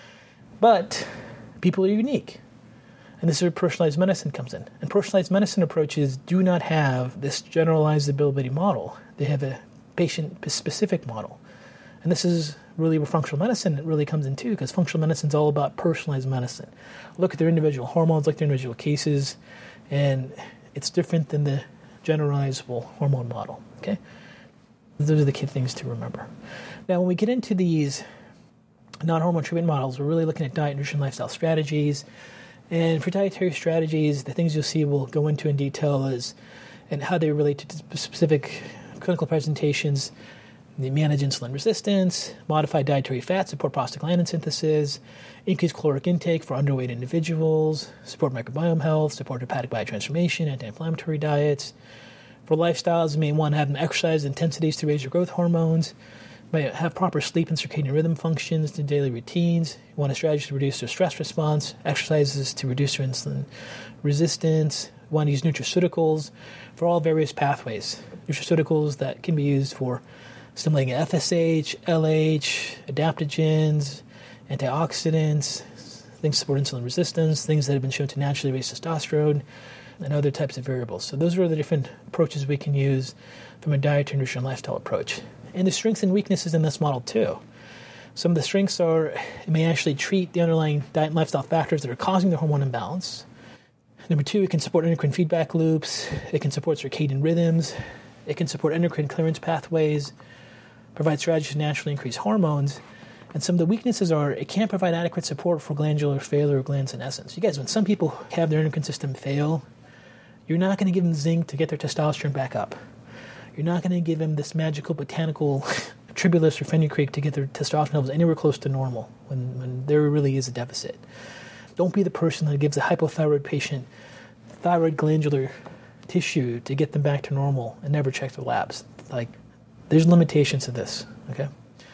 But people are unique. And this is where personalized medicine comes in. And personalized medicine approaches do not have this generalizability model. They have a patient-specific model. And this is really where functional medicine really comes in too, because functional medicine is all about personalized medicine. Look at their individual hormones, look at their individual cases, and it's different than the generalizable hormone model. Okay, those are the key things to remember. Now, when we get into these non-hormone treatment models, we're really looking at diet, nutrition, lifestyle strategies. And for dietary strategies, the things you'll see we'll go into in detail is and how they relate to specific clinical presentations. They manage insulin resistance, modify dietary fat, support prostaglandin synthesis, increase caloric intake for underweight individuals, support microbiome health, support hepatic biotransformation, anti-inflammatory diets. For lifestyles, you may want to have them exercise intensities to raise your growth hormones, you may have proper sleep and circadian rhythm functions to daily routines. You want a strategy to reduce their stress response, exercises to reduce their insulin resistance. You want to use nutraceuticals for all various pathways. Nutraceuticals that can be used for stimulating F S H, L H, adaptogens, antioxidants, things to support insulin resistance, things that have been shown to naturally raise testosterone, and other types of variables. So those are the different approaches we can use from a dietary, nutrition, lifestyle approach. And the strengths and weaknesses in this model too. Some of the strengths are it may actually treat the underlying diet and lifestyle factors that are causing the hormone imbalance. Number two, it can support endocrine feedback loops. It can support circadian rhythms. It can support endocrine clearance pathways, provide strategies to naturally increase hormones. And some of the weaknesses are it can't provide adequate support for glandular failure or gland senescence. You guys, when some people have their endocrine system fail, you're not going to give them zinc to get their testosterone back up. You're not going to give them this magical botanical tribulus or fenugreek to get their testosterone levels anywhere close to normal when, when there really is a deficit. Don't be the person that gives a hypothyroid patient thyroid glandular tissue to get them back to normal and never check their labs. Like, there's limitations to this, okay?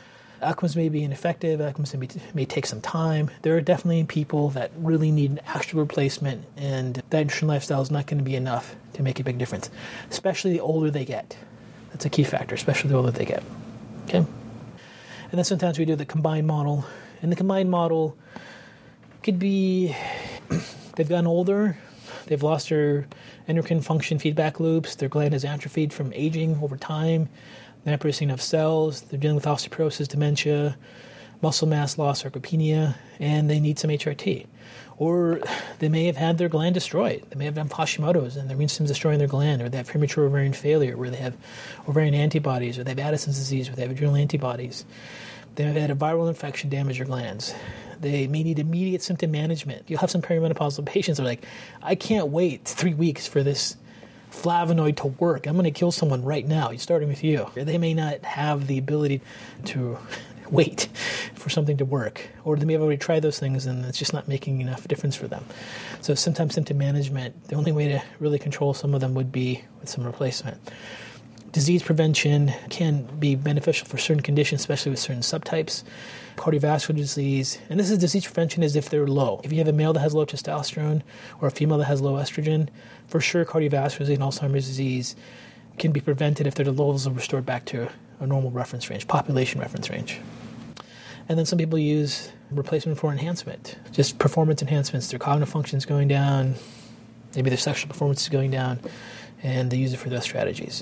outcomes may be ineffective, outcomes may, may take some time. There are definitely people that really need an actual replacement, and diet, nutrition, lifestyle is not going to be enough to make a big difference, especially the older they get. That's a key factor, especially the older they get. Okay? And then sometimes we do the combined model, and the combined model could be they've gotten older, they've lost their endocrine function feedback loops, their gland has atrophied from aging over time, they're not producing enough cells, they're dealing with osteoporosis, dementia, muscle mass loss, sarcopenia, and they need some H R T. Or they may have had their gland destroyed. They may have had Hashimoto's and their immune system's destroying their gland, or they have premature ovarian failure, where they have ovarian antibodies, or they have Addison's disease, where they have adrenal antibodies. They may have had a viral infection damage their glands. They may need immediate symptom management. You'll have some perimenopausal patients that are like, I can't wait three weeks for this flavonoid to work. I'm going to kill someone right now, starting with you. They may not have the ability to wait for something to work, or they may have already tried those things and it's just not making enough difference for them. So sometimes symptom management, the only way to really control some of them would be with some replacement. Disease prevention can be beneficial for certain conditions, especially with certain subtypes. Cardiovascular disease, and this is disease prevention is if they're low. If you have a male that has low testosterone or a female that has low estrogen, for sure cardiovascular disease and Alzheimer's disease can be prevented if their levels are restored back to a normal reference range, population reference range. And then some people use replacement for enhancement, just performance enhancements. Their cognitive function is going down, maybe their sexual performance is going down, and they use it for those strategies.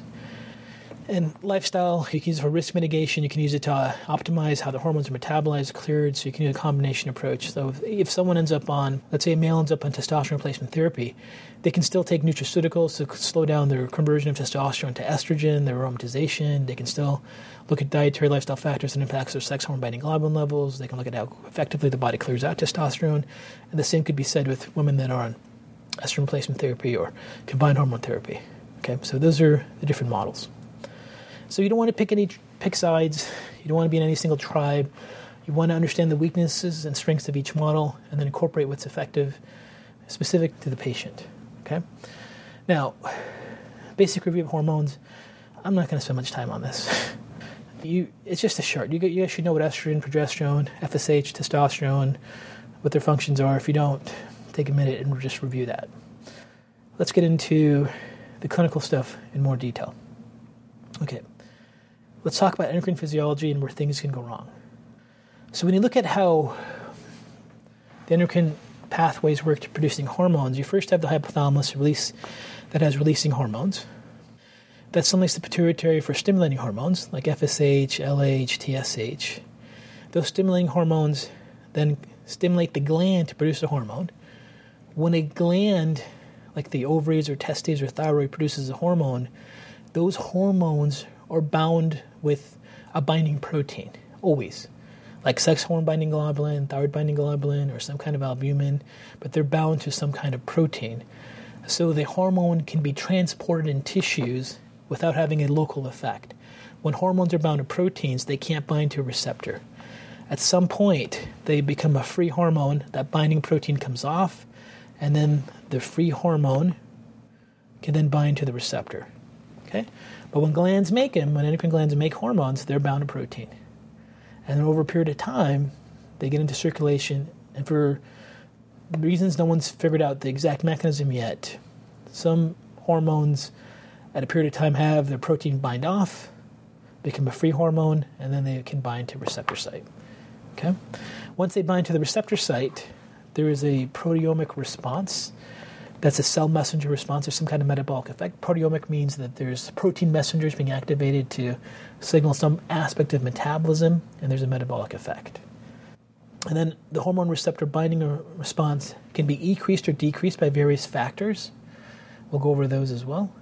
And lifestyle, you can use it for risk mitigation. You can use it to uh, optimize how the hormones are metabolized, cleared, so you can do a combination approach. So if, if someone ends up on, let's say a male ends up on testosterone replacement therapy, they can still take nutraceuticals to slow down their conversion of testosterone to estrogen, their aromatization. They can still look at dietary lifestyle factors that impacts their sex hormone-binding globulin levels. They can look at how effectively the body clears out testosterone. And the same could be said with women that are on estrogen replacement therapy or combined hormone therapy. Okay, so those are the different models. So you don't want to pick any pick sides. You don't want to be in any single tribe. You want to understand the weaknesses and strengths of each model and then incorporate what's effective, specific to the patient. Okay? Now, basic review of hormones. I'm not going to spend much time on this. You, it's just a chart. You, you guys should know what estrogen, progesterone, F S H, testosterone, what their functions are. If you don't, take a minute and just review that. Let's get into the clinical stuff in more detail. Okay. Let's talk about endocrine physiology and where things can go wrong. So when you look at how the endocrine pathways work to producing hormones, you first have the hypothalamus release that has releasing hormones. That stimulates the pituitary for stimulating hormones like F S H, L H, T S H. Those stimulating hormones then stimulate the gland to produce a hormone. When a gland, like the ovaries or testes or thyroid, produces a hormone, those hormones are bound with a binding protein, always. Like sex hormone binding globulin, thyroid binding globulin, or some kind of albumin, but they're bound to some kind of protein. So the hormone can be transported in tissues without having a local effect. When hormones are bound to proteins, they can't bind to a receptor. At some point, they become a free hormone, that binding protein comes off, and then the free hormone can then bind to the receptor. Okay? But when glands make them, when endocrine glands make hormones, they're bound to protein. And then over a period of time, they get into circulation, and for reasons no one's figured out the exact mechanism yet, some hormones at a period of time have their protein bind off, become a free hormone, and then they can bind to receptor site. Okay? Once they bind to the receptor site, there is a proteomic response. That's a cell messenger response or some kind of metabolic effect. Proteomic means that there's protein messengers being activated to signal some aspect of metabolism, and there's a metabolic effect. And then the hormone receptor binding response can be increased or decreased by various factors. We'll go over those as well.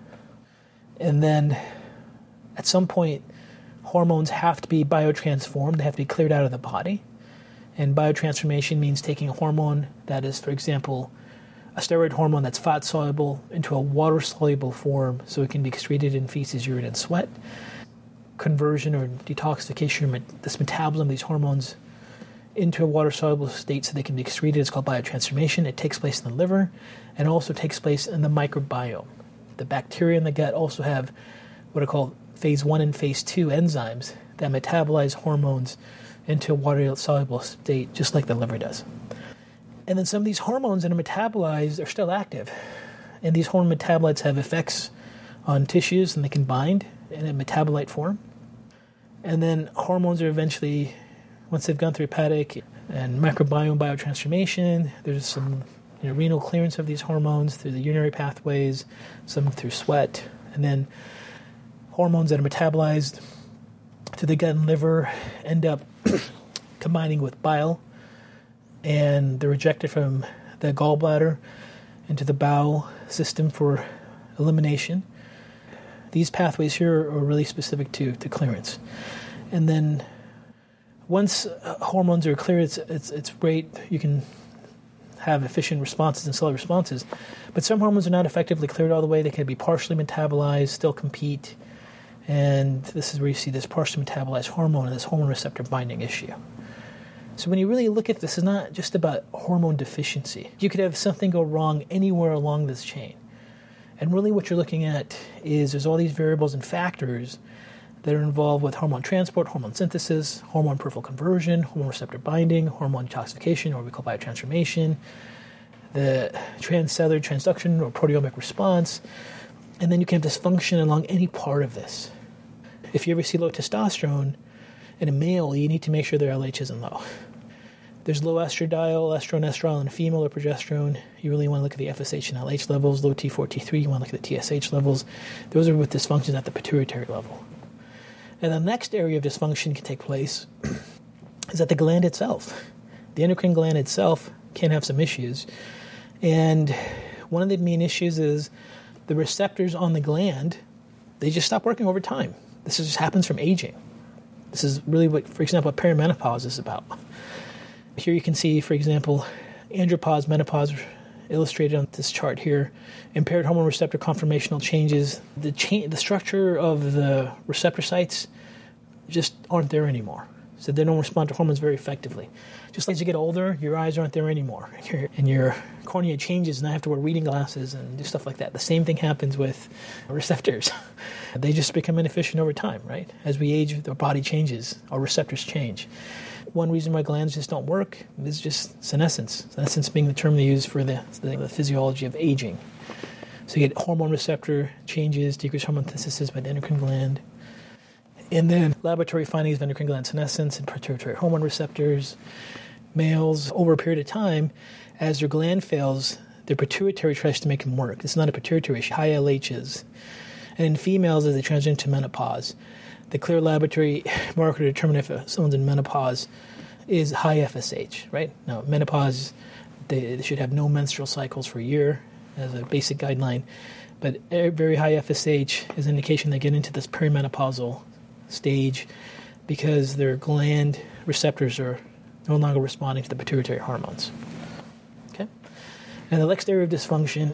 And then at some point, hormones have to be biotransformed. They have to be cleared out of the body. And biotransformation means taking a hormone that is, for example, a steroid hormone that's fat-soluble into a water-soluble form so it can be excreted in feces, urine, and sweat. Conversion or detoxification of this metabolism of these hormones into a water-soluble state so they can be excreted is called biotransformation. It takes place in the liver and also takes place in the microbiome. The bacteria in the gut also have what are called phase one and phase two enzymes that metabolize hormones into a water-soluble state, just like the liver does. And then some of these hormones that are metabolized are still active. And these hormone metabolites have effects on tissues, and they can bind in a metabolite form. And then hormones are eventually, once they've gone through hepatic and microbiome biotransformation, there's some you know, renal clearance of these hormones through the urinary pathways, some through sweat, and then hormones that are metabolized to the gut and liver end up combining with bile, and they're rejected from the gallbladder into the bowel system for elimination. These pathways here are really specific to, to clearance. And then once uh, hormones are cleared, it's, it's, it's great. You can have efficient responses and cellular responses. But some hormones are not effectively cleared all the way. They can be partially metabolized, still compete. And this is where you see this partially metabolized hormone and this hormone receptor binding issue. So when you really look at this, it's not just about hormone deficiency. You could have something go wrong anywhere along this chain. And really what you're looking at is there's all these variables and factors that are involved with hormone transport, hormone synthesis, hormone peripheral conversion, hormone receptor binding, hormone detoxification, or what we call biotransformation, the transcellular transduction or proteomic response, and then you can have dysfunction along any part of this. If you ever see low testosterone in a male, you need to make sure their L H isn't low. There's low estradiol, estrone, estradiol in a female, or progesterone. You really want to look at the F S H and L H levels. Low T four, T three, you want to look at the T S H levels. Those are with dysfunctions at the pituitary level. And the next area of dysfunction can take place is that the gland itself. The endocrine gland itself can have some issues. And one of the main issues is the receptors on the gland, they just stop working over time. This just happens from aging. This is really what, for example, what perimenopause is about. Here you can see, for example, andropause, menopause, illustrated on this chart here. Impaired hormone receptor conformational changes. The cha- the structure of the receptor sites just aren't there anymore. So they don't respond to hormones very effectively. Just as you get older, your eyes aren't there anymore. And your, and your cornea changes, and I have to wear reading glasses and do stuff like that. The same thing happens with receptors. They just become inefficient over time, right? As we age, our body changes. Our receptors change. One reason why glands just don't work is just senescence. Senescence being the term they use for the, the, the physiology of aging. So you get hormone receptor changes, decreased hormone synthesis by the endocrine gland. And then laboratory findings of endocrine gland senescence and pituitary hormone receptors. Males, over a period of time, as their gland fails, their pituitary tries to make them work. It's not a pituitary issue, high L H's. And in females, as they transition to menopause, the clear laboratory marker to determine if someone's in menopause is high F S H, right? Now, menopause, they, they should have no menstrual cycles for a year as a basic guideline. But very high F S H is an indication they get into this perimenopausal stage because their gland receptors are no longer responding to the pituitary hormones. Okay? And the next area of dysfunction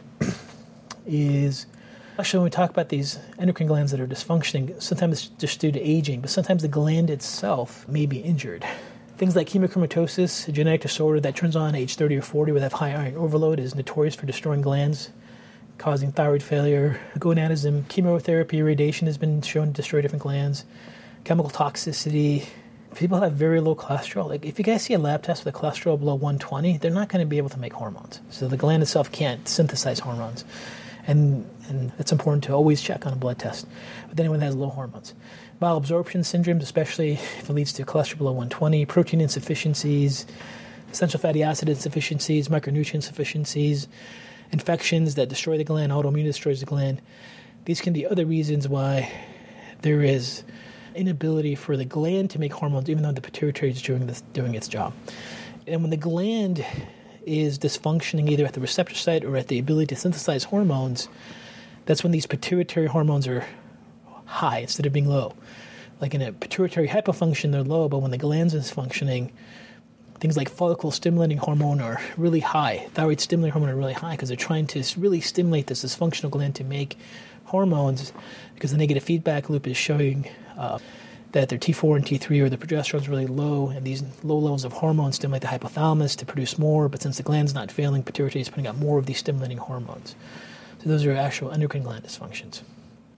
is, actually when we talk about these endocrine glands that are dysfunctioning, sometimes it's just due to aging, but sometimes the gland itself may be injured. Things like hemochromatosis, a genetic disorder that turns on at age thirty or forty with high iron overload, is notorious for destroying glands, causing thyroid failure. Gonadism, chemotherapy, radiation has been shown to destroy different glands. Chemical toxicity. People have very low cholesterol. Like if you guys see a lab test with a cholesterol below one twenty, they're not going to be able to make hormones. So the gland itself can't synthesize hormones. And, and it's important to always check on a blood test with anyone that has low hormones. Bowel absorption syndromes, especially if it leads to cholesterol below one twenty, protein insufficiencies, essential fatty acid insufficiencies, micronutrient insufficiencies, infections that destroy the gland, autoimmune destroys the gland. These can be other reasons why there is inability for the gland to make hormones, even though the pituitary is doing this, doing its job. And when the gland is dysfunctioning either at the receptor site or at the ability to synthesize hormones, that's when these pituitary hormones are high instead of being low. Like in a pituitary hypofunction, they're low, but when the gland is functioning, things like follicle-stimulating hormone are really high. Thyroid-stimulating hormone are really high because they're trying to really stimulate this dysfunctional gland to make hormones, because the negative feedback loop is showing uh, that their T four and T three or the progesterone is really low, and these low levels of hormones stimulate the hypothalamus to produce more, but since the gland's not failing, pituitary is putting out more of these stimulating hormones. So those are actual endocrine gland dysfunctions.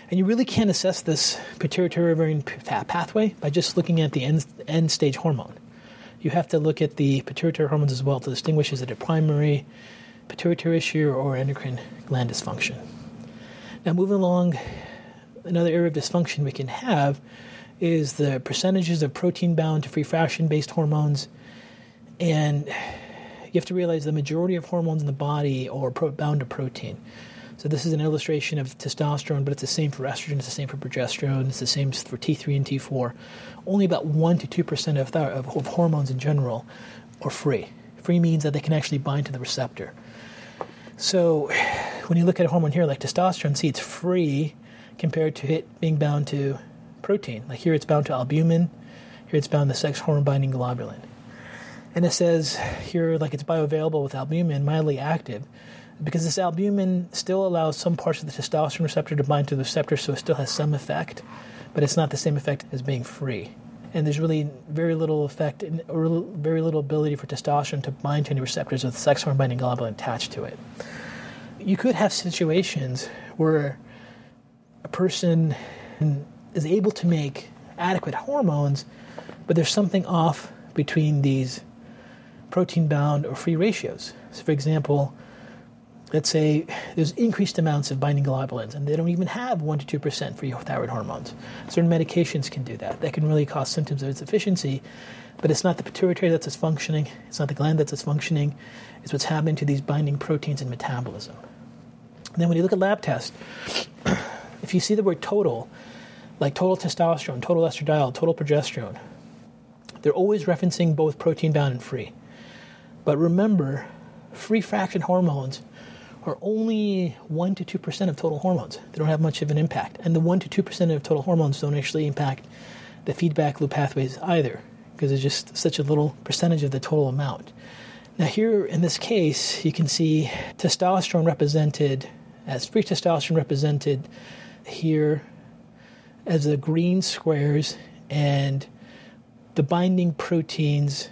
And you really can't assess this pituitary ovarian pathway by just looking at the end, end stage hormone. You have to look at the pituitary hormones as well to distinguish is it a primary pituitary issue or endocrine gland dysfunction. Now, moving along, another area of dysfunction we can have is the percentages of protein-bound to free fraction-based hormones. And you have to realize the majority of hormones in the body are pro- bound to protein. So this is an illustration of testosterone, but it's the same for estrogen, it's the same for progesterone, it's the same for T three and T four. Only about one to two percent of, th- of, of hormones in general are free. Free means that they can actually bind to the receptor. So when you look at a hormone here like testosterone, see it's free compared to it being bound to protein. Like here it's bound to albumin, here it's bound to sex hormone binding globulin. And it says here like it's bioavailable with albumin, mildly active, because this albumin still allows some parts of the testosterone receptor to bind to the receptor, so it still has some effect, but it's not the same effect as being free. And there's really very little effect or very little ability for testosterone to bind to any receptors with sex hormone binding globulin attached to it. You could have situations where a person is able to make adequate hormones, but there's something off between these protein-bound or free ratios. So, for example, let's say there's increased amounts of binding globulins, and they don't even have one to two percent free thyroid hormones. Certain medications can do that. That can really cause symptoms of insufficiency, but it's not the pituitary that's dysfunctioning, it's not the gland that's dysfunctioning, it's what's happening to these binding proteins in metabolism. And then when you look at lab tests, if you see the word total, like total testosterone, total estradiol, total progesterone, they're always referencing both protein-bound and free. But remember, free fraction hormones are only one to two percent of total hormones. They don't have much of an impact. And the one to two percent of total hormones don't actually impact the feedback loop pathways either, because it's just such a little percentage of the total amount. Now here, in this case, you can see testosterone represented as free testosterone represented here as the green squares and the binding proteins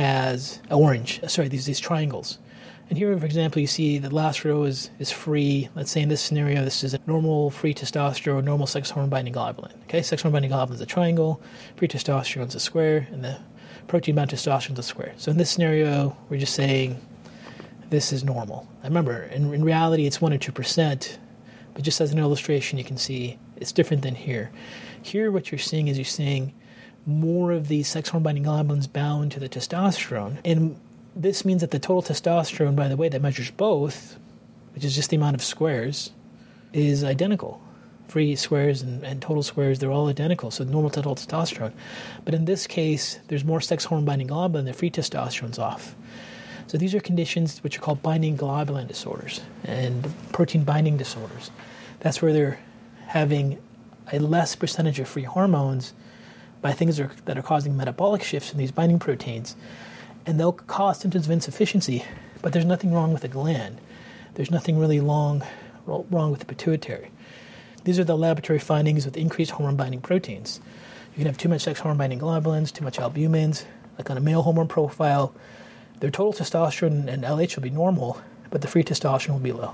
as orange, sorry, these these triangles. And here, for example, you see the last row is, is free. Let's say in this scenario, this is a normal free testosterone, normal sex hormone binding globulin. Okay, sex hormone binding globulin is a triangle, free testosterone is a square, and the protein bound testosterone is a square. So in this scenario, we're just saying this is normal. I remember, in, in reality, it's one or two percent, but just as an illustration, you can see it's different than here. Here, what you're seeing is you're seeing more of these sex hormone binding globulins bound to the testosterone. And this means that the total testosterone, by the way, that measures both, which is just the amount of squares, is identical. Free squares and, and total squares, they're all identical, so normal total testosterone. But in this case, there's more sex hormone binding globulin, the free testosterone's off. So these are conditions which are called binding globulin disorders and protein binding disorders. That's where they're having a less percentage of free hormones by things that are, that are causing metabolic shifts in these binding proteins. And they'll cause symptoms of insufficiency, but there's nothing wrong with the gland. There's nothing really long, wrong with the pituitary. These are the laboratory findings with increased hormone-binding proteins. You can have too much sex hormone-binding globulins, too much albumins. Like on a male hormone profile, their total testosterone and L H will be normal, but the free testosterone will be low.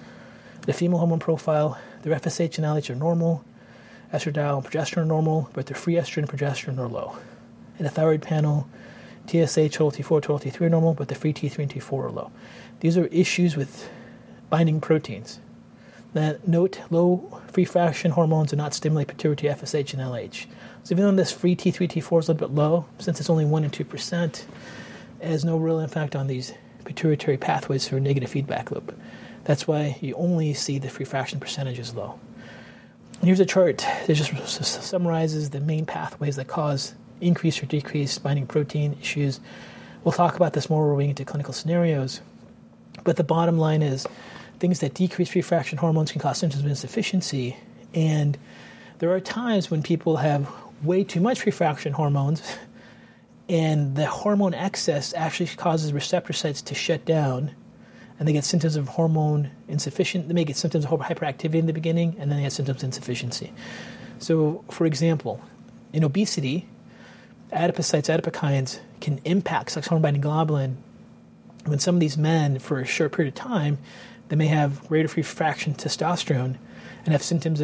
The female hormone profile, their F S H and L H are normal, estradiol and progesterone are normal, but their free estrogen and progesterone are low. In the thyroid panel, T S H, total T four, total T three are normal, but the free T three and T four are low. These are issues with binding proteins. Now, note, low free fraction hormones do not stimulate pituitary, F S H, and L H. So even though this free T three, T four is a little bit low, since it's only one and two percent, it has no real impact on these pituitary pathways for a negative feedback loop. That's why you only see the free fraction percentage is low. And here's a chart that just summarizes the main pathways that cause increased or decreased binding protein issues. We'll talk about this more when we get into clinical scenarios. But the bottom line is things that decrease free fraction hormones can cause symptoms of insufficiency. And there are times when people have way too much free fraction hormones, and the hormone excess actually causes receptor sites to shut down, and they get symptoms of hormone insufficient. They may get symptoms of hyperactivity in the beginning, and then they get symptoms of insufficiency. So, for example, in obesity, adipocytes, adipokines can impact sex hormone binding globulin. When some of these men, for a short period of time, they may have greater free fraction testosterone and have symptoms of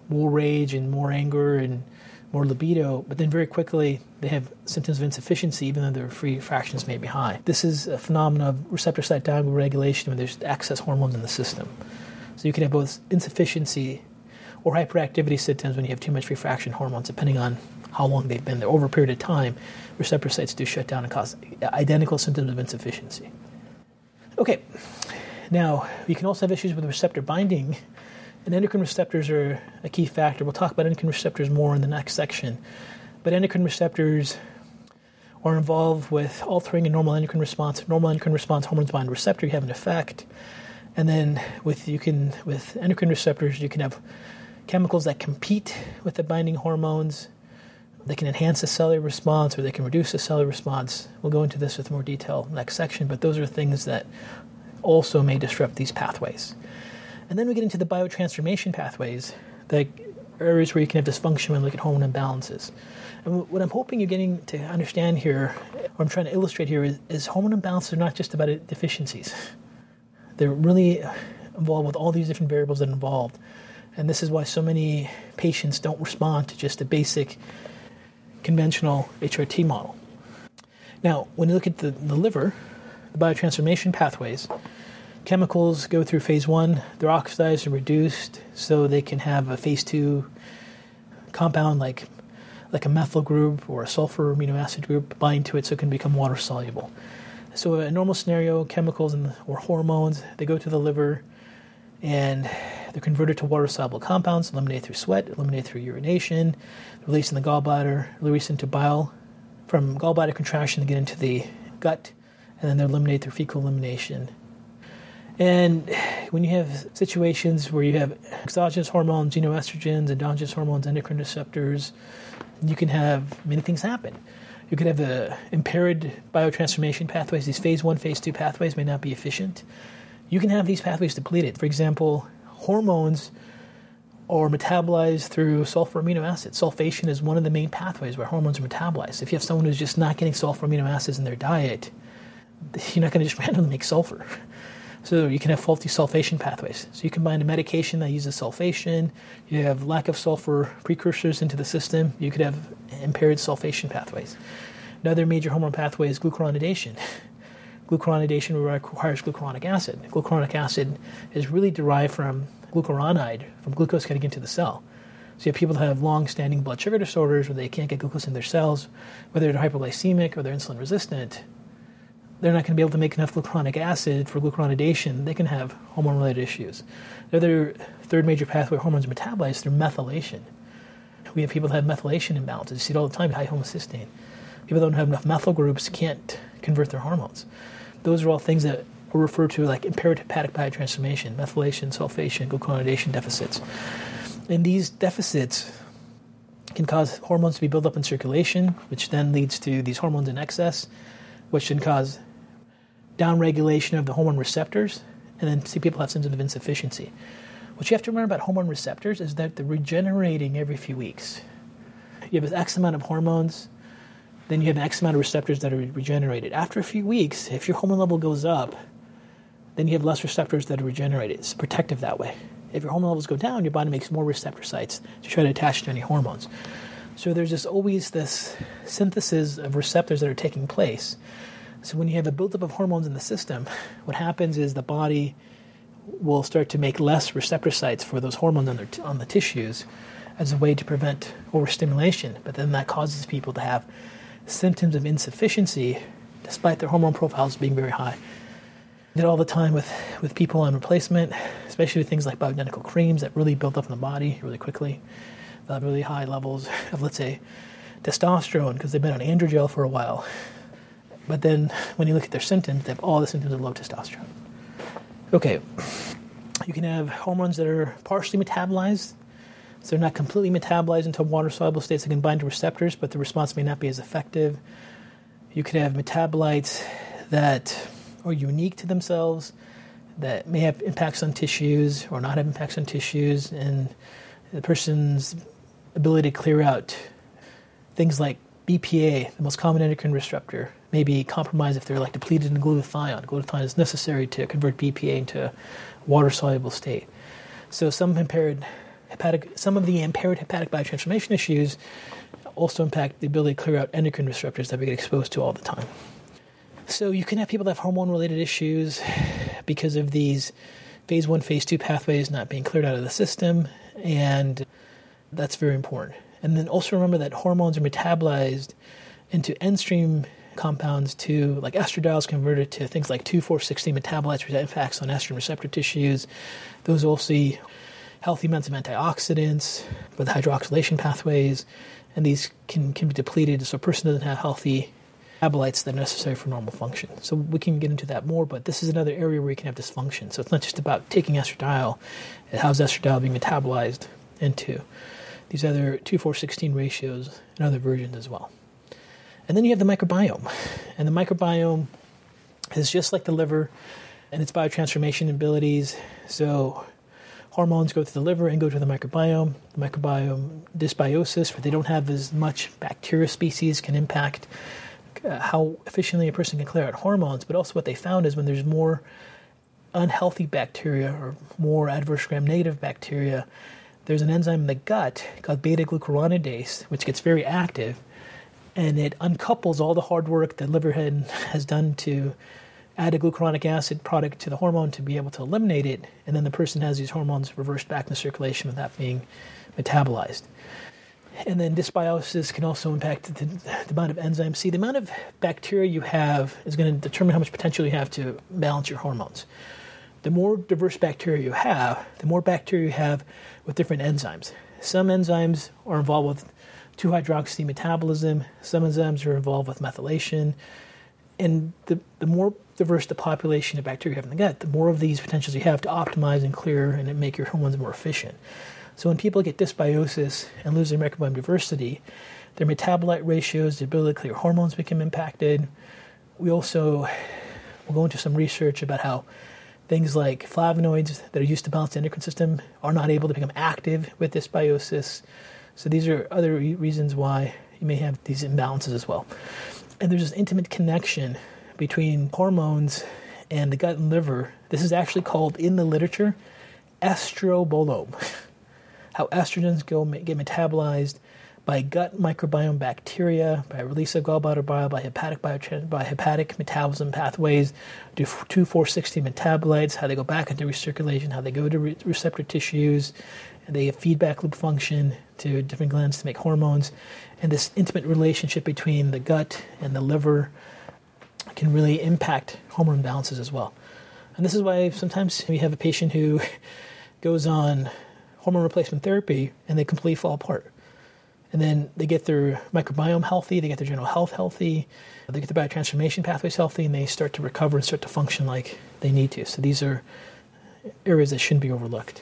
more rage and more anger and more libido, but then very quickly they have symptoms of insufficiency even though their free fractions may be high. This is a phenomenon of receptor site downregulation when there's excess hormones in the system. So you can have both insufficiency or hyperactivity symptoms when you have too much free fraction hormones, depending on how long they've been there. Over a period of time, receptor sites do shut down and cause identical symptoms of insufficiency. Okay, now you can also have issues with receptor binding, and endocrine receptors are a key factor. We'll talk about endocrine receptors more in the next section, but endocrine receptors are involved with altering a normal endocrine response. Normal endocrine response, hormones bind receptor, you have an effect, and then with you can with endocrine receptors, you can have chemicals that compete with the binding hormones. They can enhance the cellular response or they can reduce the cellular response. We'll go into this with more detail in the next section, but those are things that also may disrupt these pathways. And then we get into the biotransformation pathways, the areas where you can have dysfunction when we look at hormone imbalances. And what I'm hoping you're getting to understand here, or I'm trying to illustrate here, is, is hormone imbalances are not just about deficiencies. They're really involved with all these different variables that are involved. And this is why so many patients don't respond to just a basic conventional H R T model. Now, when you look at the, the liver, the biotransformation pathways, chemicals go through phase one, they're oxidized and reduced so they can have a phase two compound like, like a methyl group or a sulfur amino acid group bind to it so it can become water soluble. So a normal scenario, chemicals and or hormones, they go to the liver and they're converted to water-soluble compounds, eliminated through sweat, eliminated through urination, released in the gallbladder, released into bile. From gallbladder contraction, they get into the gut, and then they're eliminated through fecal elimination. And when you have situations where you have exogenous hormones, xenoestrogens, endogenous hormones, endocrine receptors, you can have many things happen. You could have the impaired biotransformation pathways. These phase one, phase two pathways may not be efficient. You can have these pathways depleted. For example, hormones are metabolized through sulfur amino acids. Sulfation is one of the main pathways where hormones are metabolized. If you have someone who's just not getting sulfur amino acids in their diet, you're not going to just randomly make sulfur. So you can have faulty sulfation pathways. So you combine a medication that uses sulfation, you have lack of sulfur precursors into the system, you could have impaired sulfation pathways. Another major hormone pathway is glucuronidation. Glucuronidation requires glucuronic acid. Glucuronic acid is really derived from glucuronide, from glucose getting into the cell. So you have people that have long-standing blood sugar disorders where they can't get glucose in their cells, whether they're hypoglycemic or they're insulin resistant. They're not going to be able to make enough glucuronic acid for glucuronidation. They can have hormone-related issues. The other third major pathway hormones are metabolized through methylation. We have people that have methylation imbalances. You see it all the time, high homocysteine. People that don't have enough methyl groups can't convert their hormones. Those are all things that are referred to like impaired hepatic biotransformation, methylation, sulfation, glucuronidation deficits. And these deficits can cause hormones to be built up in circulation, which then leads to these hormones in excess, which can cause downregulation of the hormone receptors, and then see people have symptoms of insufficiency. What you have to remember about hormone receptors is that they're regenerating every few weeks. You have an X amount of hormones, then you have an X amount of receptors that are regenerated. After a few weeks, if your hormone level goes up, then you have less receptors that are regenerated. It's protective that way. If your hormone levels go down, your body makes more receptor sites to try to attach to any hormones. So there's just always this synthesis of receptors that are taking place. So when you have a buildup of hormones in the system, what happens is the body will start to make less receptor sites for those hormones on, their t- on the tissues as a way to prevent overstimulation. But then that causes people to have symptoms of insufficiency despite their hormone profiles being very high. I did all the time with, with people on replacement, especially with things like bioidentical creams that really build up in the body really quickly. They'll have really high levels of, let's say, testosterone because they've been on androgel for a while. But then when you look at their symptoms, they have all the symptoms of low testosterone. Okay, you can have hormones that are partially metabolized. So they're not completely metabolized into water-soluble states that can bind to receptors, but the response may not be as effective. You could have metabolites that are unique to themselves, that may have impacts on tissues or not have impacts on tissues, and the person's ability to clear out things like B P A, the most common endocrine disruptor, may be compromised if they're like depleted in glutathione. Glutathione is necessary to convert B P A into a water-soluble state. So some impaired hepatic, some of the impaired hepatic biotransformation issues also impact the ability to clear out endocrine disruptors that we get exposed to all the time. So you can have people that have hormone-related issues because of these phase one, phase two pathways not being cleared out of the system, and that's very important. And then also remember that hormones are metabolized into end-stream compounds to, like estradiol is converted to things like two four sixteen metabolites, which impacts on estrogen receptor tissues. Those also see healthy amounts of antioxidants with hydroxylation pathways, and these can, can be depleted, so a person doesn't have healthy metabolites that are necessary for normal function. So we can get into that more, but this is another area where you can have dysfunction. So it's not just about taking estradiol, how's estradiol being metabolized into these other two four sixteen ratios and other versions as well. And then you have the microbiome. And the microbiome is just like the liver and its biotransformation abilities. So hormones go to the liver and go to the microbiome. The microbiome dysbiosis, where they don't have as much bacteria species, can impact uh, how efficiently a person can clear out hormones. But also what they found is when there's more unhealthy bacteria or more adverse gram-negative bacteria, there's an enzyme in the gut called beta-glucuronidase, which gets very active, and it uncouples all the hard work that liver has done to add a glucuronic acid product to the hormone to be able to eliminate it, and then the person has these hormones reversed back in the circulation without being metabolized. And then dysbiosis can also impact the, the amount of enzymes. See, the amount of bacteria you have is going to determine how much potential you have to balance your hormones. The more diverse bacteria you have, the more bacteria you have with different enzymes. Some enzymes are involved with two hydroxy metabolism. Some enzymes are involved with methylation. And the, the more diverse the population of bacteria you have in the gut, the more of these potentials you have to optimize and clear and make your hormones more efficient. So when people get dysbiosis and lose their microbiome diversity, their metabolite ratios, the ability to clear hormones become impacted. We also will go into some research about how things like flavonoids that are used to balance the endocrine system are not able to become active with dysbiosis. So these are other re- reasons why you may have these imbalances as well. And there's this intimate connection between hormones and the gut and liver. This is actually called, in the literature, estrobolome. How estrogens go get metabolized by gut microbiome bacteria, by release of gallbladder bile, by hepatic biotrans- by hepatic metabolism pathways, two four sixteen metabolites, how they go back into recirculation, how they go to re- receptor tissues, and they have feedback loop function to different glands to make hormones. And this intimate relationship between the gut and the liver can really impact hormone balances as well. And this is why sometimes we have a patient who goes on hormone replacement therapy and they completely fall apart. And then they get their microbiome healthy, they get their general health healthy, they get their biotransformation pathways healthy, and they start to recover and start to function like they need to. So these are areas that shouldn't be overlooked.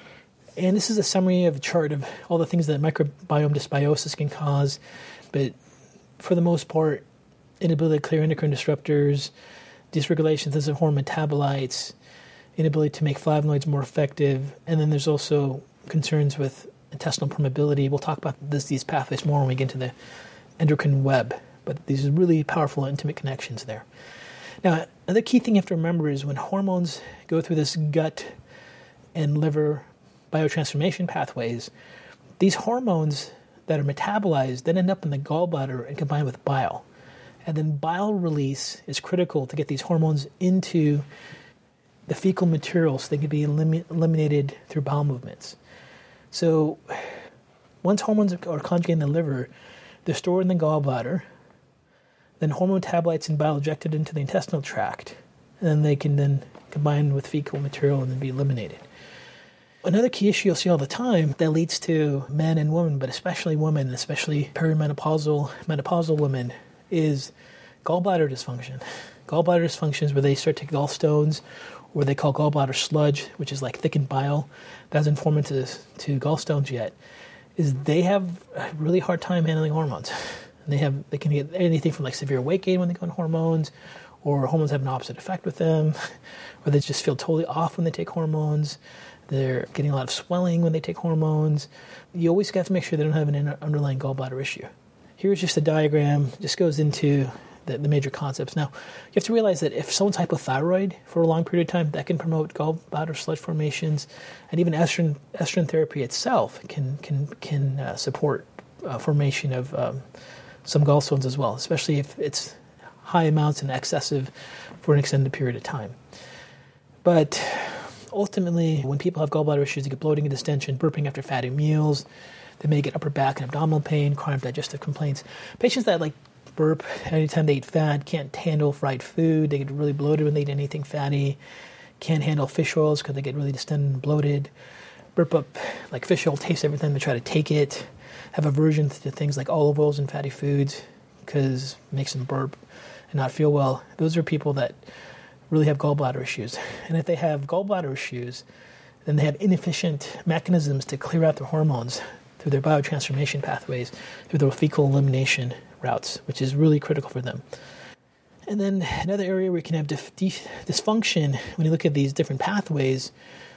And this is a summary of a chart of all the things that microbiome dysbiosis can cause. But for the most part, inability to clear endocrine disruptors, dysregulations of hormone metabolites, inability to make flavonoids more effective, and then there's also concerns with intestinal permeability. We'll talk about this, these pathways more when we get into the endocrine web, but these are really powerful intimate connections there. Now, another key thing you have to remember is when hormones go through this gut and liver biotransformation pathways, these hormones that are metabolized then end up in the gallbladder and combine with bile. And then bile release is critical to get these hormones into the fecal material so they can be elim- eliminated through bowel movements. So once hormones are conjugated in the liver, they're stored in the gallbladder, then hormone metabolites and bile ejected into the intestinal tract, and then they can then combine with fecal material and then be eliminated. Another key issue you'll see all the time that leads to men and women, but especially women, especially perimenopausal, menopausal women, is gallbladder dysfunction. Gallbladder dysfunction is where they start to get gallstones, or they call gallbladder sludge, which is like thickened bile that hasn't formed into to gallstones yet, is they have a really hard time handling hormones. And they have they can get anything from like severe weight gain when they go on hormones, or hormones have an opposite effect with them, or they just feel totally off when they take hormones. They're getting a lot of swelling when they take hormones. You always have to make sure they don't have an underlying gallbladder issue. Here's just a diagram. Just goes into the, the major concepts. Now, you have to realize that if someone's hypothyroid for a long period of time, that can promote gallbladder sludge formations, and even estrogen estrogen therapy itself can can can uh, support uh, formation of um, some gallstones as well, especially if it's high amounts and excessive for an extended period of time. But ultimately, when people have gallbladder issues, they get bloating and distension, burping after fatty meals. They may get upper back and abdominal pain, chronic digestive complaints. Patients that like burp anytime they eat fat, can't handle fried food, they get really bloated when they eat anything fatty, can't handle fish oils because they get really distended and bloated, burp up like fish oil, taste every time they try to take it, have aversion to things like olive oils and fatty foods because it makes them burp and not feel well. Those are people that really have gallbladder issues. And if they have gallbladder issues, then they have inefficient mechanisms to clear out their hormones through their biotransformation pathways, through their fecal elimination routes, which is really critical for them. And then another area where you can have dif- dif- dysfunction when you look at these different pathways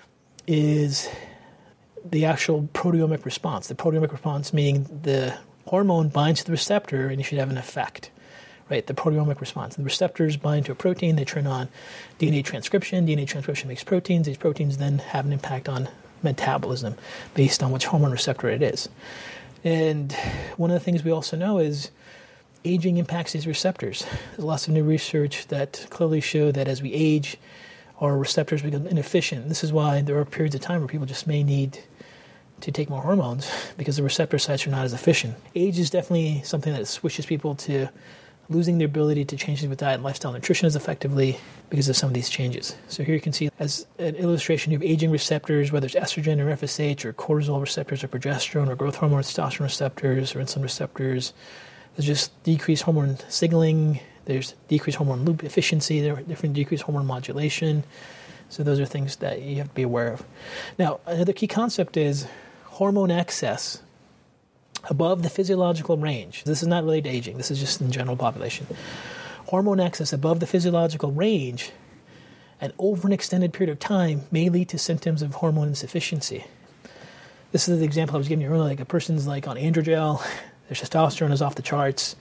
is the actual proteomic response. The proteomic response meaning the hormone binds to the receptor and you should have an effect, right? The proteomic response. The receptors bind to a protein, they turn on D N A transcription. D N A transcription makes proteins. These proteins then have an impact on metabolism based on which hormone receptor it is. And one of the things we also know is aging impacts these receptors. There's lots of new research that clearly show that as we age, our receptors become inefficient. This is why there are periods of time where people just may need to take more hormones because the receptor sites are not as efficient. Age is definitely something that switches people to losing their ability to change things with diet and lifestyle nutrition as effectively because of some of these changes. So here you can see as an illustration, you have aging receptors, whether it's estrogen or F S H or cortisol receptors or progesterone or growth hormone, testosterone receptors or insulin receptors. There's just decreased hormone signaling. There's decreased hormone loop efficiency. There are different decreased hormone modulation. So those are things that you have to be aware of. Now, another key concept is hormone excess above the physiological range. This is not related to aging. This is just in general population. Hormone excess above the physiological range and over an extended period of time may lead to symptoms of hormone insufficiency. This is the example I was giving you earlier. Like a person's like on androgel, their testosterone is off the charts,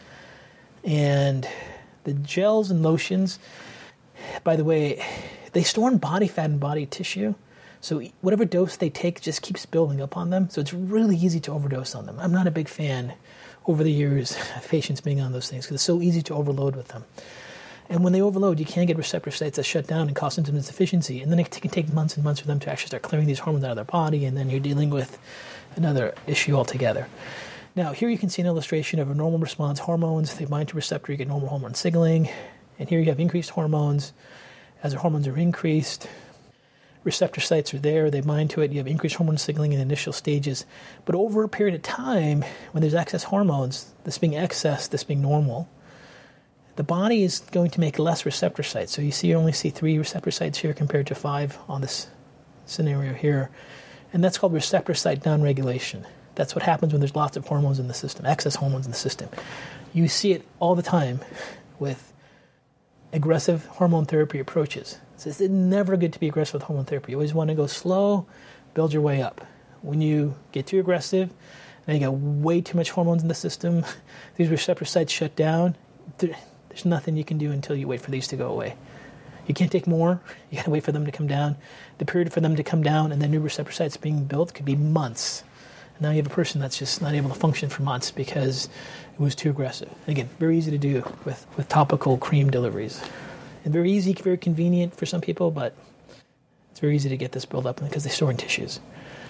and the gels and lotions, by the way, they store in body fat and body tissue. So whatever dose they take just keeps building up on them. So it's really easy to overdose on them. I'm not a big fan over the years of patients being on those things because it's so easy to overload with them. And when they overload, you can get receptor sites that shut down and cause symptoms of insufficiency. And then it can take months and months for them to actually start clearing these hormones out of their body. And then you're dealing with another issue altogether. Now, here you can see an illustration of a normal response. Hormones, they bind to receptor, you get normal hormone signaling. And here you have increased hormones. As the hormones are increased, receptor sites are there, they bind to it, you have increased hormone signaling in initial stages. But over a period of time, when there's excess hormones, this being excess, this being normal, the body is going to make less receptor sites. So you see, you only see three receptor sites here compared to five on this scenario here. And that's called receptor site downregulation. That's what happens when there's lots of hormones in the system, excess hormones in the system. You see it all the time with aggressive hormone therapy approaches. So it's never good to be aggressive with hormone therapy. You always want to go slow, build your way up. When you get too aggressive, and you got way too much hormones in the system, these receptor sites shut down. There's nothing you can do until you wait for these to go away. You can't take more. You got to wait for them to come down. The period for them to come down and then new receptor sites being built could be months. And now you have a person that's just not able to function for months because it was too aggressive. And again, very easy to do with, with topical cream deliveries. And very easy, very convenient for some people, but it's very easy to get this buildup because they store in tissues.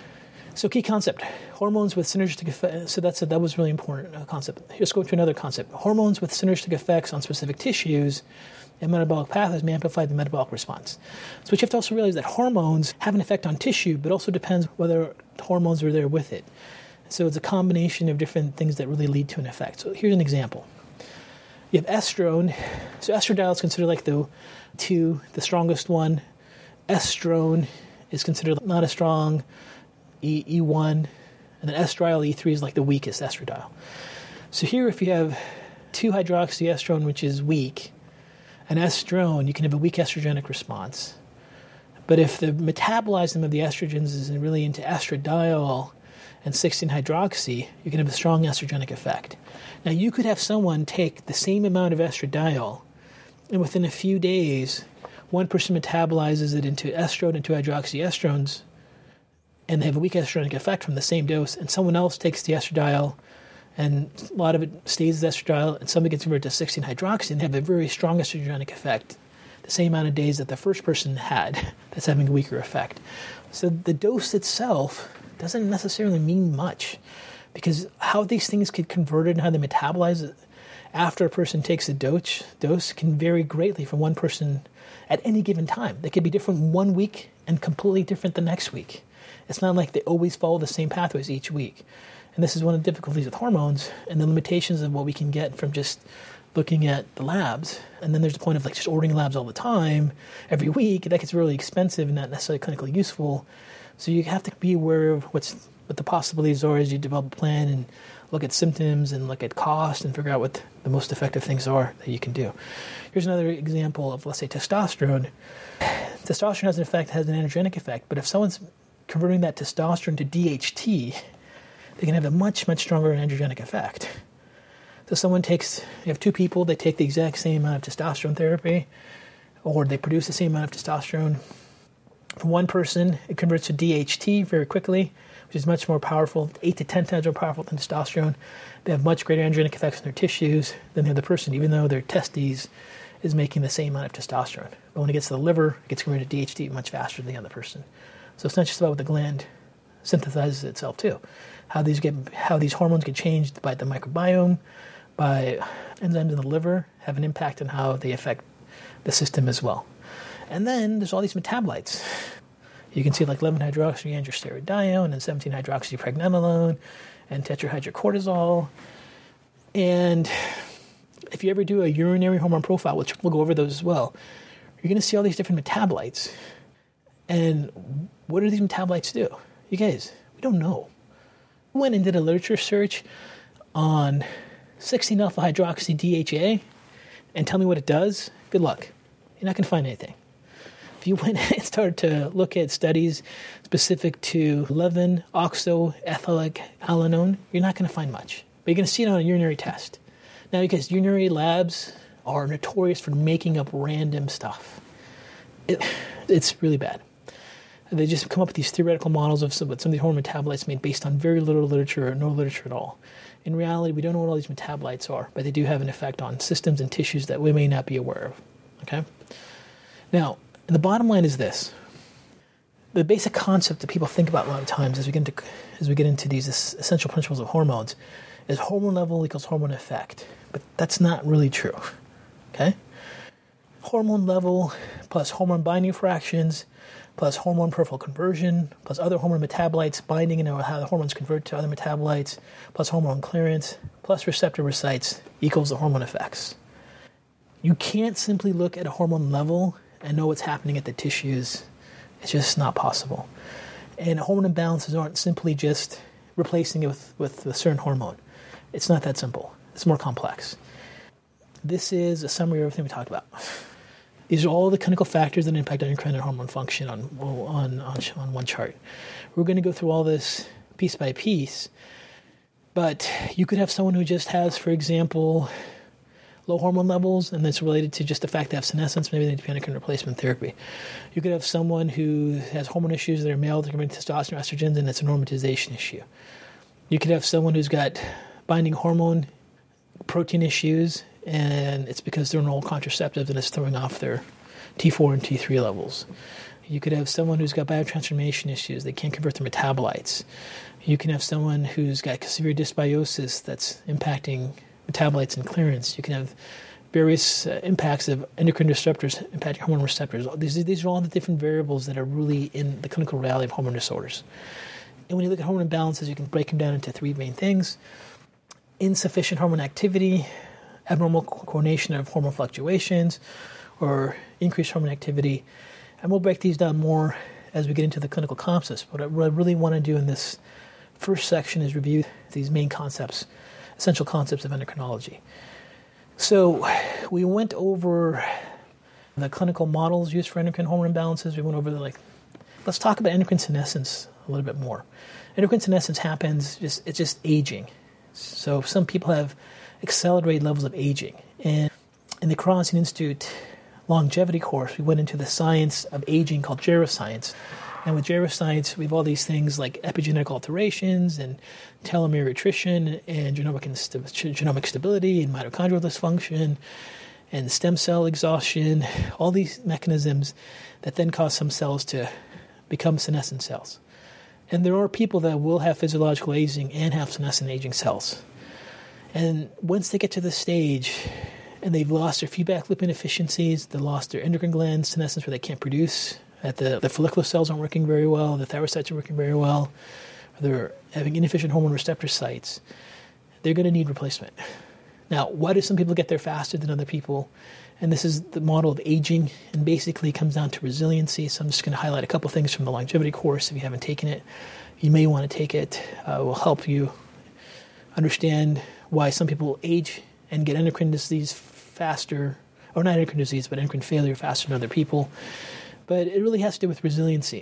So key concept, hormones with synergistic effects. So that's a, that was really important uh, concept. Let's go to another concept. Hormones with synergistic effects on specific tissues and metabolic pathways may amplify the metabolic response. So what you have to also realize that hormones have an effect on tissue, but also depends whether hormones are there with it. So it's a combination of different things that really lead to an effect. So here's an example. You have estrone. So estradiol is considered like the two, the strongest one. Estrone is considered not as strong, E, E1. And then estriol, E three, is like the weakest estradiol. So here if you have two hydroxyestrone, which is weak, and estrone, you can have a weak estrogenic response. But if the metabolism of the estrogens is really into estradiol, and sixteen hydroxy, you can have a strong estrogenic effect. Now, you could have someone take the same amount of estradiol, and within a few days, one person metabolizes it into estrone and two hydroxyestrones, and they have a weak estrogenic effect from the same dose, and someone else takes the estradiol, and a lot of it stays as estradiol, and somebody gets converted to sixteen hydroxy, and they have a very strong estrogenic effect, the same amount of days that the first person had that's having a weaker effect. So the dose itself doesn't necessarily mean much, because how these things get converted and how they metabolize it after a person takes a dose, dose can vary greatly from one person at any given time. They could be different one week and completely different the next week. It's not like they always follow the same pathways each week. And this is one of the difficulties with hormones and the limitations of what we can get from just looking at the labs. And then there's the point of like just ordering labs all the time, every week. That gets really expensive and not necessarily clinically useful. So you have to be aware of what's what the possibilities are as you develop a plan and look at symptoms and look at cost and figure out what the most effective things are that you can do. Here's another example of, let's say, testosterone. Testosterone has an effect, has an androgenic effect, but if someone's converting that testosterone to D H T, they can have a much, much stronger androgenic effect. So someone takes, you have two people, they take the exact same amount of testosterone therapy, or they produce the same amount of testosterone. For one person, it converts to D H T very quickly, which is much more powerful, eight to ten times more powerful than testosterone. They have much greater androgenic effects on their tissues than the other person, even though their testes is making the same amount of testosterone. But when it gets to the liver, it gets converted to D H T much faster than the other person. So it's not just about what the gland synthesizes itself too. How these get, how these hormones get changed by the microbiome, by enzymes in the liver, have an impact on how they affect the system as well. And then there's all these metabolites. You can see like eleven hydroxyandrosterodione and seventeen hydroxypregnenolone and tetrahydrocortisol. And if you ever do a urinary hormone profile, which we'll go over those as well, you're going to see all these different metabolites. And what do these metabolites do? You guys, we don't know. We went and did a literature search on sixteen alpha hydroxy D H A and tell me what it does. Good luck. You're not going to find anything. If you went and started to look at studies specific to eleven oxoethylate alanone, you're not going to find much. But you're going to see it on a urinary test. Now, because urinary labs are notorious for making up random stuff. It, it's really bad. They just come up with these theoretical models of some, what some of these hormone metabolites made based on very little literature or no literature at all. In reality, we don't know what all these metabolites are, but they do have an effect on systems and tissues that we may not be aware of. Okay? Now, the bottom line is this. The basic concept that people think about a lot of times as we get into, as we get into these essential principles of hormones is hormone level equals hormone effect. But that's not really true. Okay? Hormone level plus hormone binding fractions plus hormone peripheral conversion, plus other hormone metabolites binding and how the hormones convert to other metabolites, plus hormone clearance, plus receptor sites equals the hormone effects. You can't simply look at a hormone level and know what's happening at the tissues. It's just not possible. And hormone imbalances aren't simply just replacing it with, with a certain hormone. It's not that simple. It's more complex. This is a summary of everything we talked about. These are all the clinical factors that impact endocrine and hormone function on, on, on, on one chart. We're going to go through all this piece by piece, but you could have someone who just has, for example, low hormone levels, and that's related to just the fact they have senescence. Maybe they need endocrine replacement therapy. You could have someone who has hormone issues that are male, they're committing testosterone, estrogens, and it's a normatization issue. You could have someone who's got binding hormone protein issues, and it's because they're an old contraceptive and it's throwing off their T four and T three levels. You could have someone who's got biotransformation issues. They can't convert their metabolites. You can have someone who's got severe dysbiosis that's impacting metabolites and clearance. You can have various uh, impacts of endocrine disruptors impacting hormone receptors. These, these are all the different variables that are really in the clinical reality of hormone disorders. And when you look at hormone imbalances, you can break them down into three main things. Insufficient hormone activity, abnormal coordination of hormone fluctuations, or increased hormone activity. And we'll break these down more as we get into the clinical concepts. But what I really want to do in this first section is review these main concepts, essential concepts of endocrinology. So we went over the clinical models used for endocrine hormone imbalances. We went over the like Let's talk about endocrine senescence a little bit more. Endocrine senescence happens, just it's just aging. So some people have accelerated levels of aging. And in the Karazian Institute longevity course, we went into the science of aging called geroscience. And with geroscience, we have all these things like epigenetic alterations and telomere attrition and genomic, inst- genomic stability and mitochondrial dysfunction and stem cell exhaustion, all these mechanisms that then cause some cells to become senescent cells. And there are people that will have physiological aging and have senescent aging cells. And once they get to this stage and they've lost their feedback loop inefficiencies, they lost their endocrine gland senescence where they can't produce, that the, the follicular cells aren't working very well, the thyrocytes are working very well, or they're having inefficient hormone receptor sites, they're going to need replacement. Now, why do some people get there faster than other people? And this is the model of aging, and basically comes down to resiliency. So I'm just going to highlight a couple things from the longevity course. If you haven't taken it, you may want to take it. Uh, it will help you understand why some people age and get endocrine disease faster, or not endocrine disease, but endocrine failure faster than other people. But it really has to do with resiliency.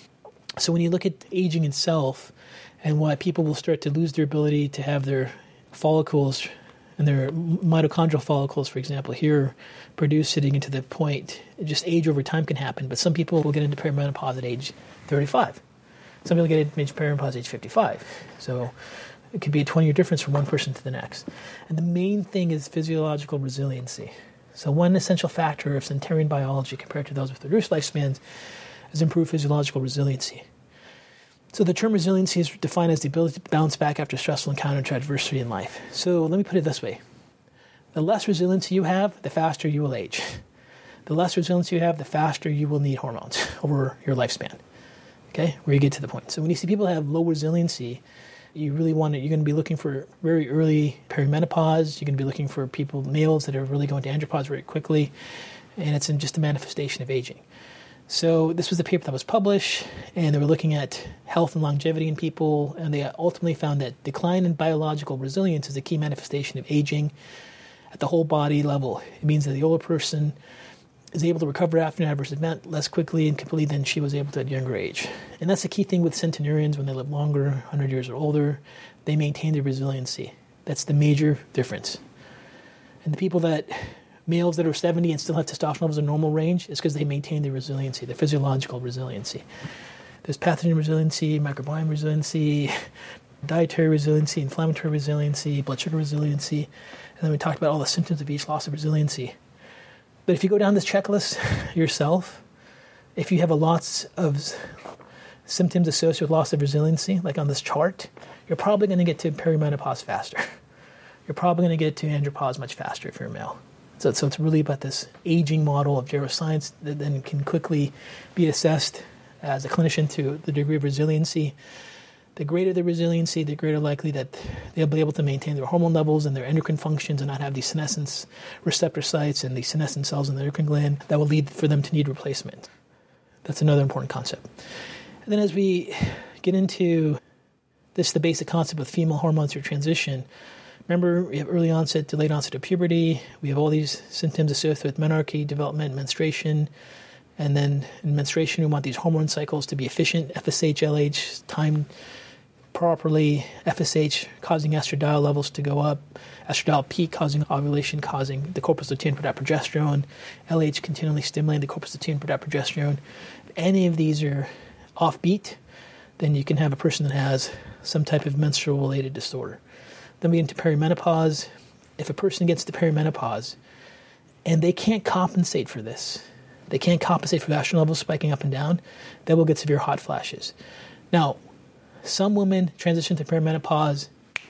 So when you look at aging itself and why people will start to lose their ability to have their follicles and their mitochondrial follicles, for example, here produced sitting into the point, just age over time can happen. But some people will get into perimenopause at age thirty-five. Some people get into perimenopause at age fifty-five. So it could be a twenty-year difference from one person to the next. And the main thing is physiological resiliency. So one essential factor of centenarian biology compared to those with reduced lifespans is improved physiological resiliency. So the term resiliency is defined as the ability to bounce back after stressful encounter to adversity in life. So let me put it this way. The less resiliency you have, the faster you will age. The less resiliency you have, the faster you will need hormones over your lifespan. Okay, where you get to the point. So when you see people have low resiliency, you really want to, you're going to be looking for very early perimenopause. You're going to be looking for people, males that are really going to andropause very quickly. And it's in just a manifestation of aging. So this was the paper that was published, and they were looking at health and longevity in people, and they ultimately found that decline in biological resilience is a key manifestation of aging at the whole body level. It means that the older person is able to recover after an adverse event less quickly and completely than she was able to at a younger age. And that's the key thing with centenarians. When they live longer, one hundred years or older, they maintain their resiliency. That's the major difference. And the people that, males that are seventy and still have testosterone levels in normal range, is because they maintain their resiliency, their physiological resiliency. There's pathogen resiliency, microbiome resiliency, dietary resiliency, inflammatory resiliency, blood sugar resiliency, and then we talked about all the symptoms of each loss of resiliency. But if you go down this checklist yourself, if you have a lots of symptoms associated with loss of resiliency, like on this chart, you're probably going to get to perimenopause faster. You're probably going to get to andropause much faster if you're a male. So, so it's really about this aging model of geroscience that then can quickly be assessed as a clinician to the degree of resiliency. The greater the resiliency, the greater likely that they'll be able to maintain their hormone levels and their endocrine functions and not have these senescence receptor sites and these senescent cells in the endocrine gland that will lead for them to need replacement. That's another important concept. And then as we get into this, the basic concept with female hormones through transition, remember, we have early onset to late onset of puberty. We have all these symptoms associated with menarche, development, menstruation. And then in menstruation, we want these hormone cycles to be efficient, F S H, L H, timed properly, F S H causing estradiol levels to go up, estradiol peak causing ovulation, causing the corpus lutein product progesterone, L H continually stimulating the corpus lutein product progesterone. If any of these are offbeat, then you can have a person that has some type of menstrual-related disorder. Then we get into perimenopause. If a person gets to perimenopause and they can't compensate for this, they can't compensate for estrogen levels spiking up and down, they will get severe hot flashes. Now, some women transition to perimenopause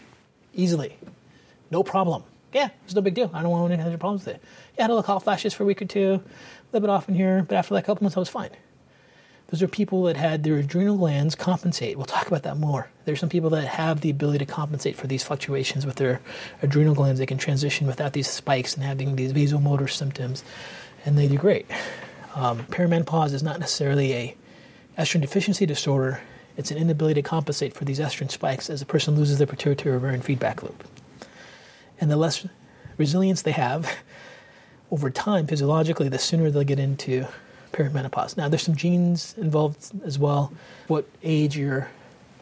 easily. No problem. Yeah, it's no big deal. I don't want any problems with it. Yeah, I had a little hot flashes for a week or two, a little bit off in here, but after like a couple months, I was fine. Those are people that had their adrenal glands compensate. We'll talk about that more. There's some people that have the ability to compensate for these fluctuations with their adrenal glands. They can transition without these spikes and having these vasomotor symptoms, and they do great. Um, perimenopause is not necessarily a estrogen deficiency disorder. It's an inability to compensate for these estrogen spikes as a person loses their pituitary ovarian feedback loop. And the less resilience they have over time, physiologically, the sooner they'll get into perimenopause. Now, there's some genes involved as well. What age you're,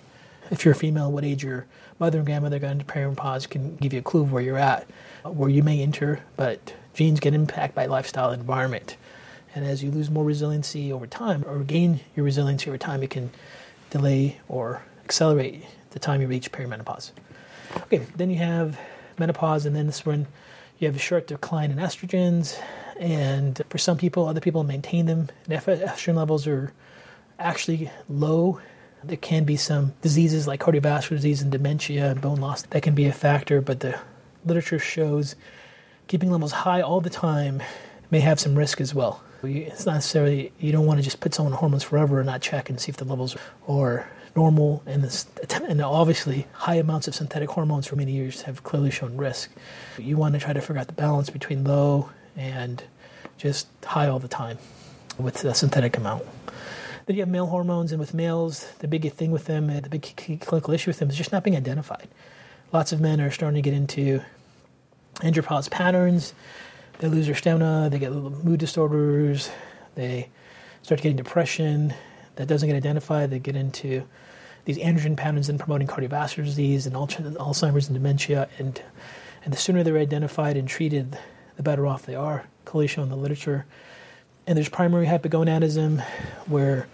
if you're a female, what age your mother and grandmother got into perimenopause can give you a clue of where you're at, where you may enter, but genes get impacted by lifestyle and environment. And as you lose more resiliency over time, or gain your resiliency over time, it can delay or accelerate the time you reach perimenopause. Okay, then you have menopause, and then this is when you have a short decline in estrogens, and for some people, other people maintain them. And if estrogen levels are actually low, there can be some diseases like cardiovascular disease and dementia and bone loss that can be a factor, but the literature shows keeping levels high all the time may have some risk as well. It's not necessarily, you don't want to just put someone on hormones forever and not check and see if the levels are normal. And, this, and obviously, high amounts of synthetic hormones for many years have clearly shown risk. You want to try to figure out the balance between low and just high all the time with the synthetic amount. Then you have male hormones, and with males, the big thing with them, the big key clinical issue with them is just not being identified. Lots of men are starting to get into andropause patterns. They lose their stamina, they get little mood disorders, they start getting depression that doesn't get identified. They get into these androgen patterns and promoting cardiovascular disease and Alzheimer's and dementia. And, and the sooner they're identified and treated, the better off they are, clearly shown in the literature. And there's primary hypogonadism, where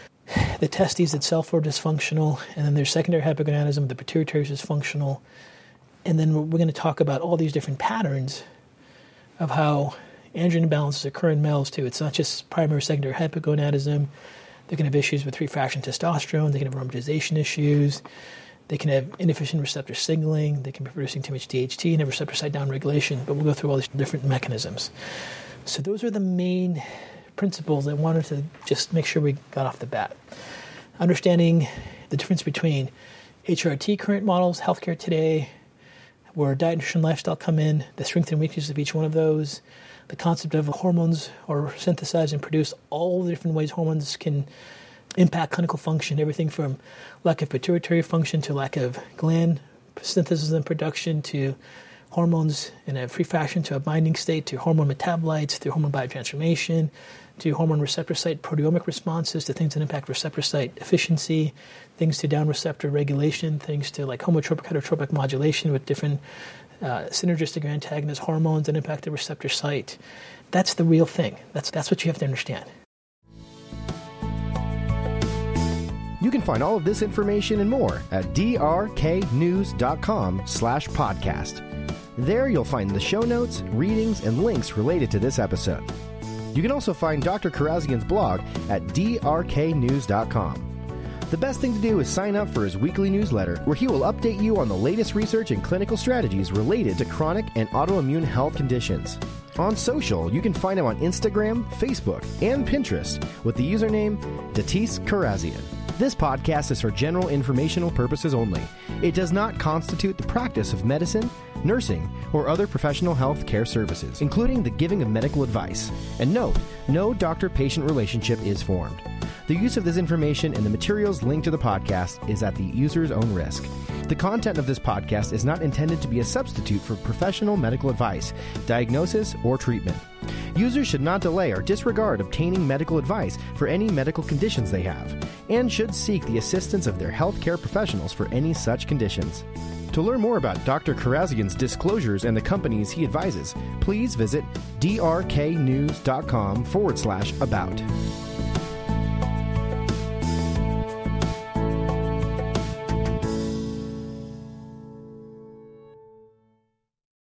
the testes itself are dysfunctional, and then there's secondary hypogonadism, the pituitary is dysfunctional. And then we're going to talk about all these different patterns of how androgen imbalances occur in males too. It's not just primary, secondary hypogonadism. They can have issues with free-fraction testosterone. They can have aromatization issues. They can have inefficient receptor signaling. They can be producing too much D H T and have receptor site downregulation. But we'll go through all these different mechanisms. So those are the main principles I wanted to just make sure we got off the bat. Understanding the difference between H R T current models, healthcare today, where diet, nutrition, lifestyle come in, the strengths and weaknesses of each one of those, the concept of hormones are synthesized and produced, all the different ways hormones can impact clinical function, everything from lack of pituitary function to lack of gland synthesis and production to hormones in a free fraction to a binding state to hormone metabolites, to hormone biotransformation, to hormone receptor site proteomic responses, to things that impact receptor site efficiency, things to down receptor regulation, things to like homotropic, heterotropic modulation with different uh, synergistic or antagonist hormones that impact the receptor site. That's the real thing. That's that's what you have to understand. You can find all of this information and more at d r k news dot com slash podcast. There you'll find the show notes, readings, and links related to this episode. You can also find Doctor Karazian's blog at d r k news dot com. The best thing to do is sign up for his weekly newsletter, where he will update you on the latest research and clinical strategies related to chronic and autoimmune health conditions. On social, you can find him on Instagram, Facebook, and Pinterest with the username Datis Karazian. This podcast is for general informational purposes only. It does not constitute the practice of medicine, nursing, or other professional health care services, including the giving of medical advice. And note, no doctor-patient relationship is formed. The use of this information and the materials linked to the podcast is at the user's own risk. The content of this podcast is not intended to be a substitute for professional medical advice, diagnosis, or treatment. Users should not delay or disregard obtaining medical advice for any medical conditions they have, and should seek the assistance of their healthcare professionals for any such conditions. To learn more about Doctor Karazian's disclosures and the companies he advises, please visit d r k news dot com forward slash about.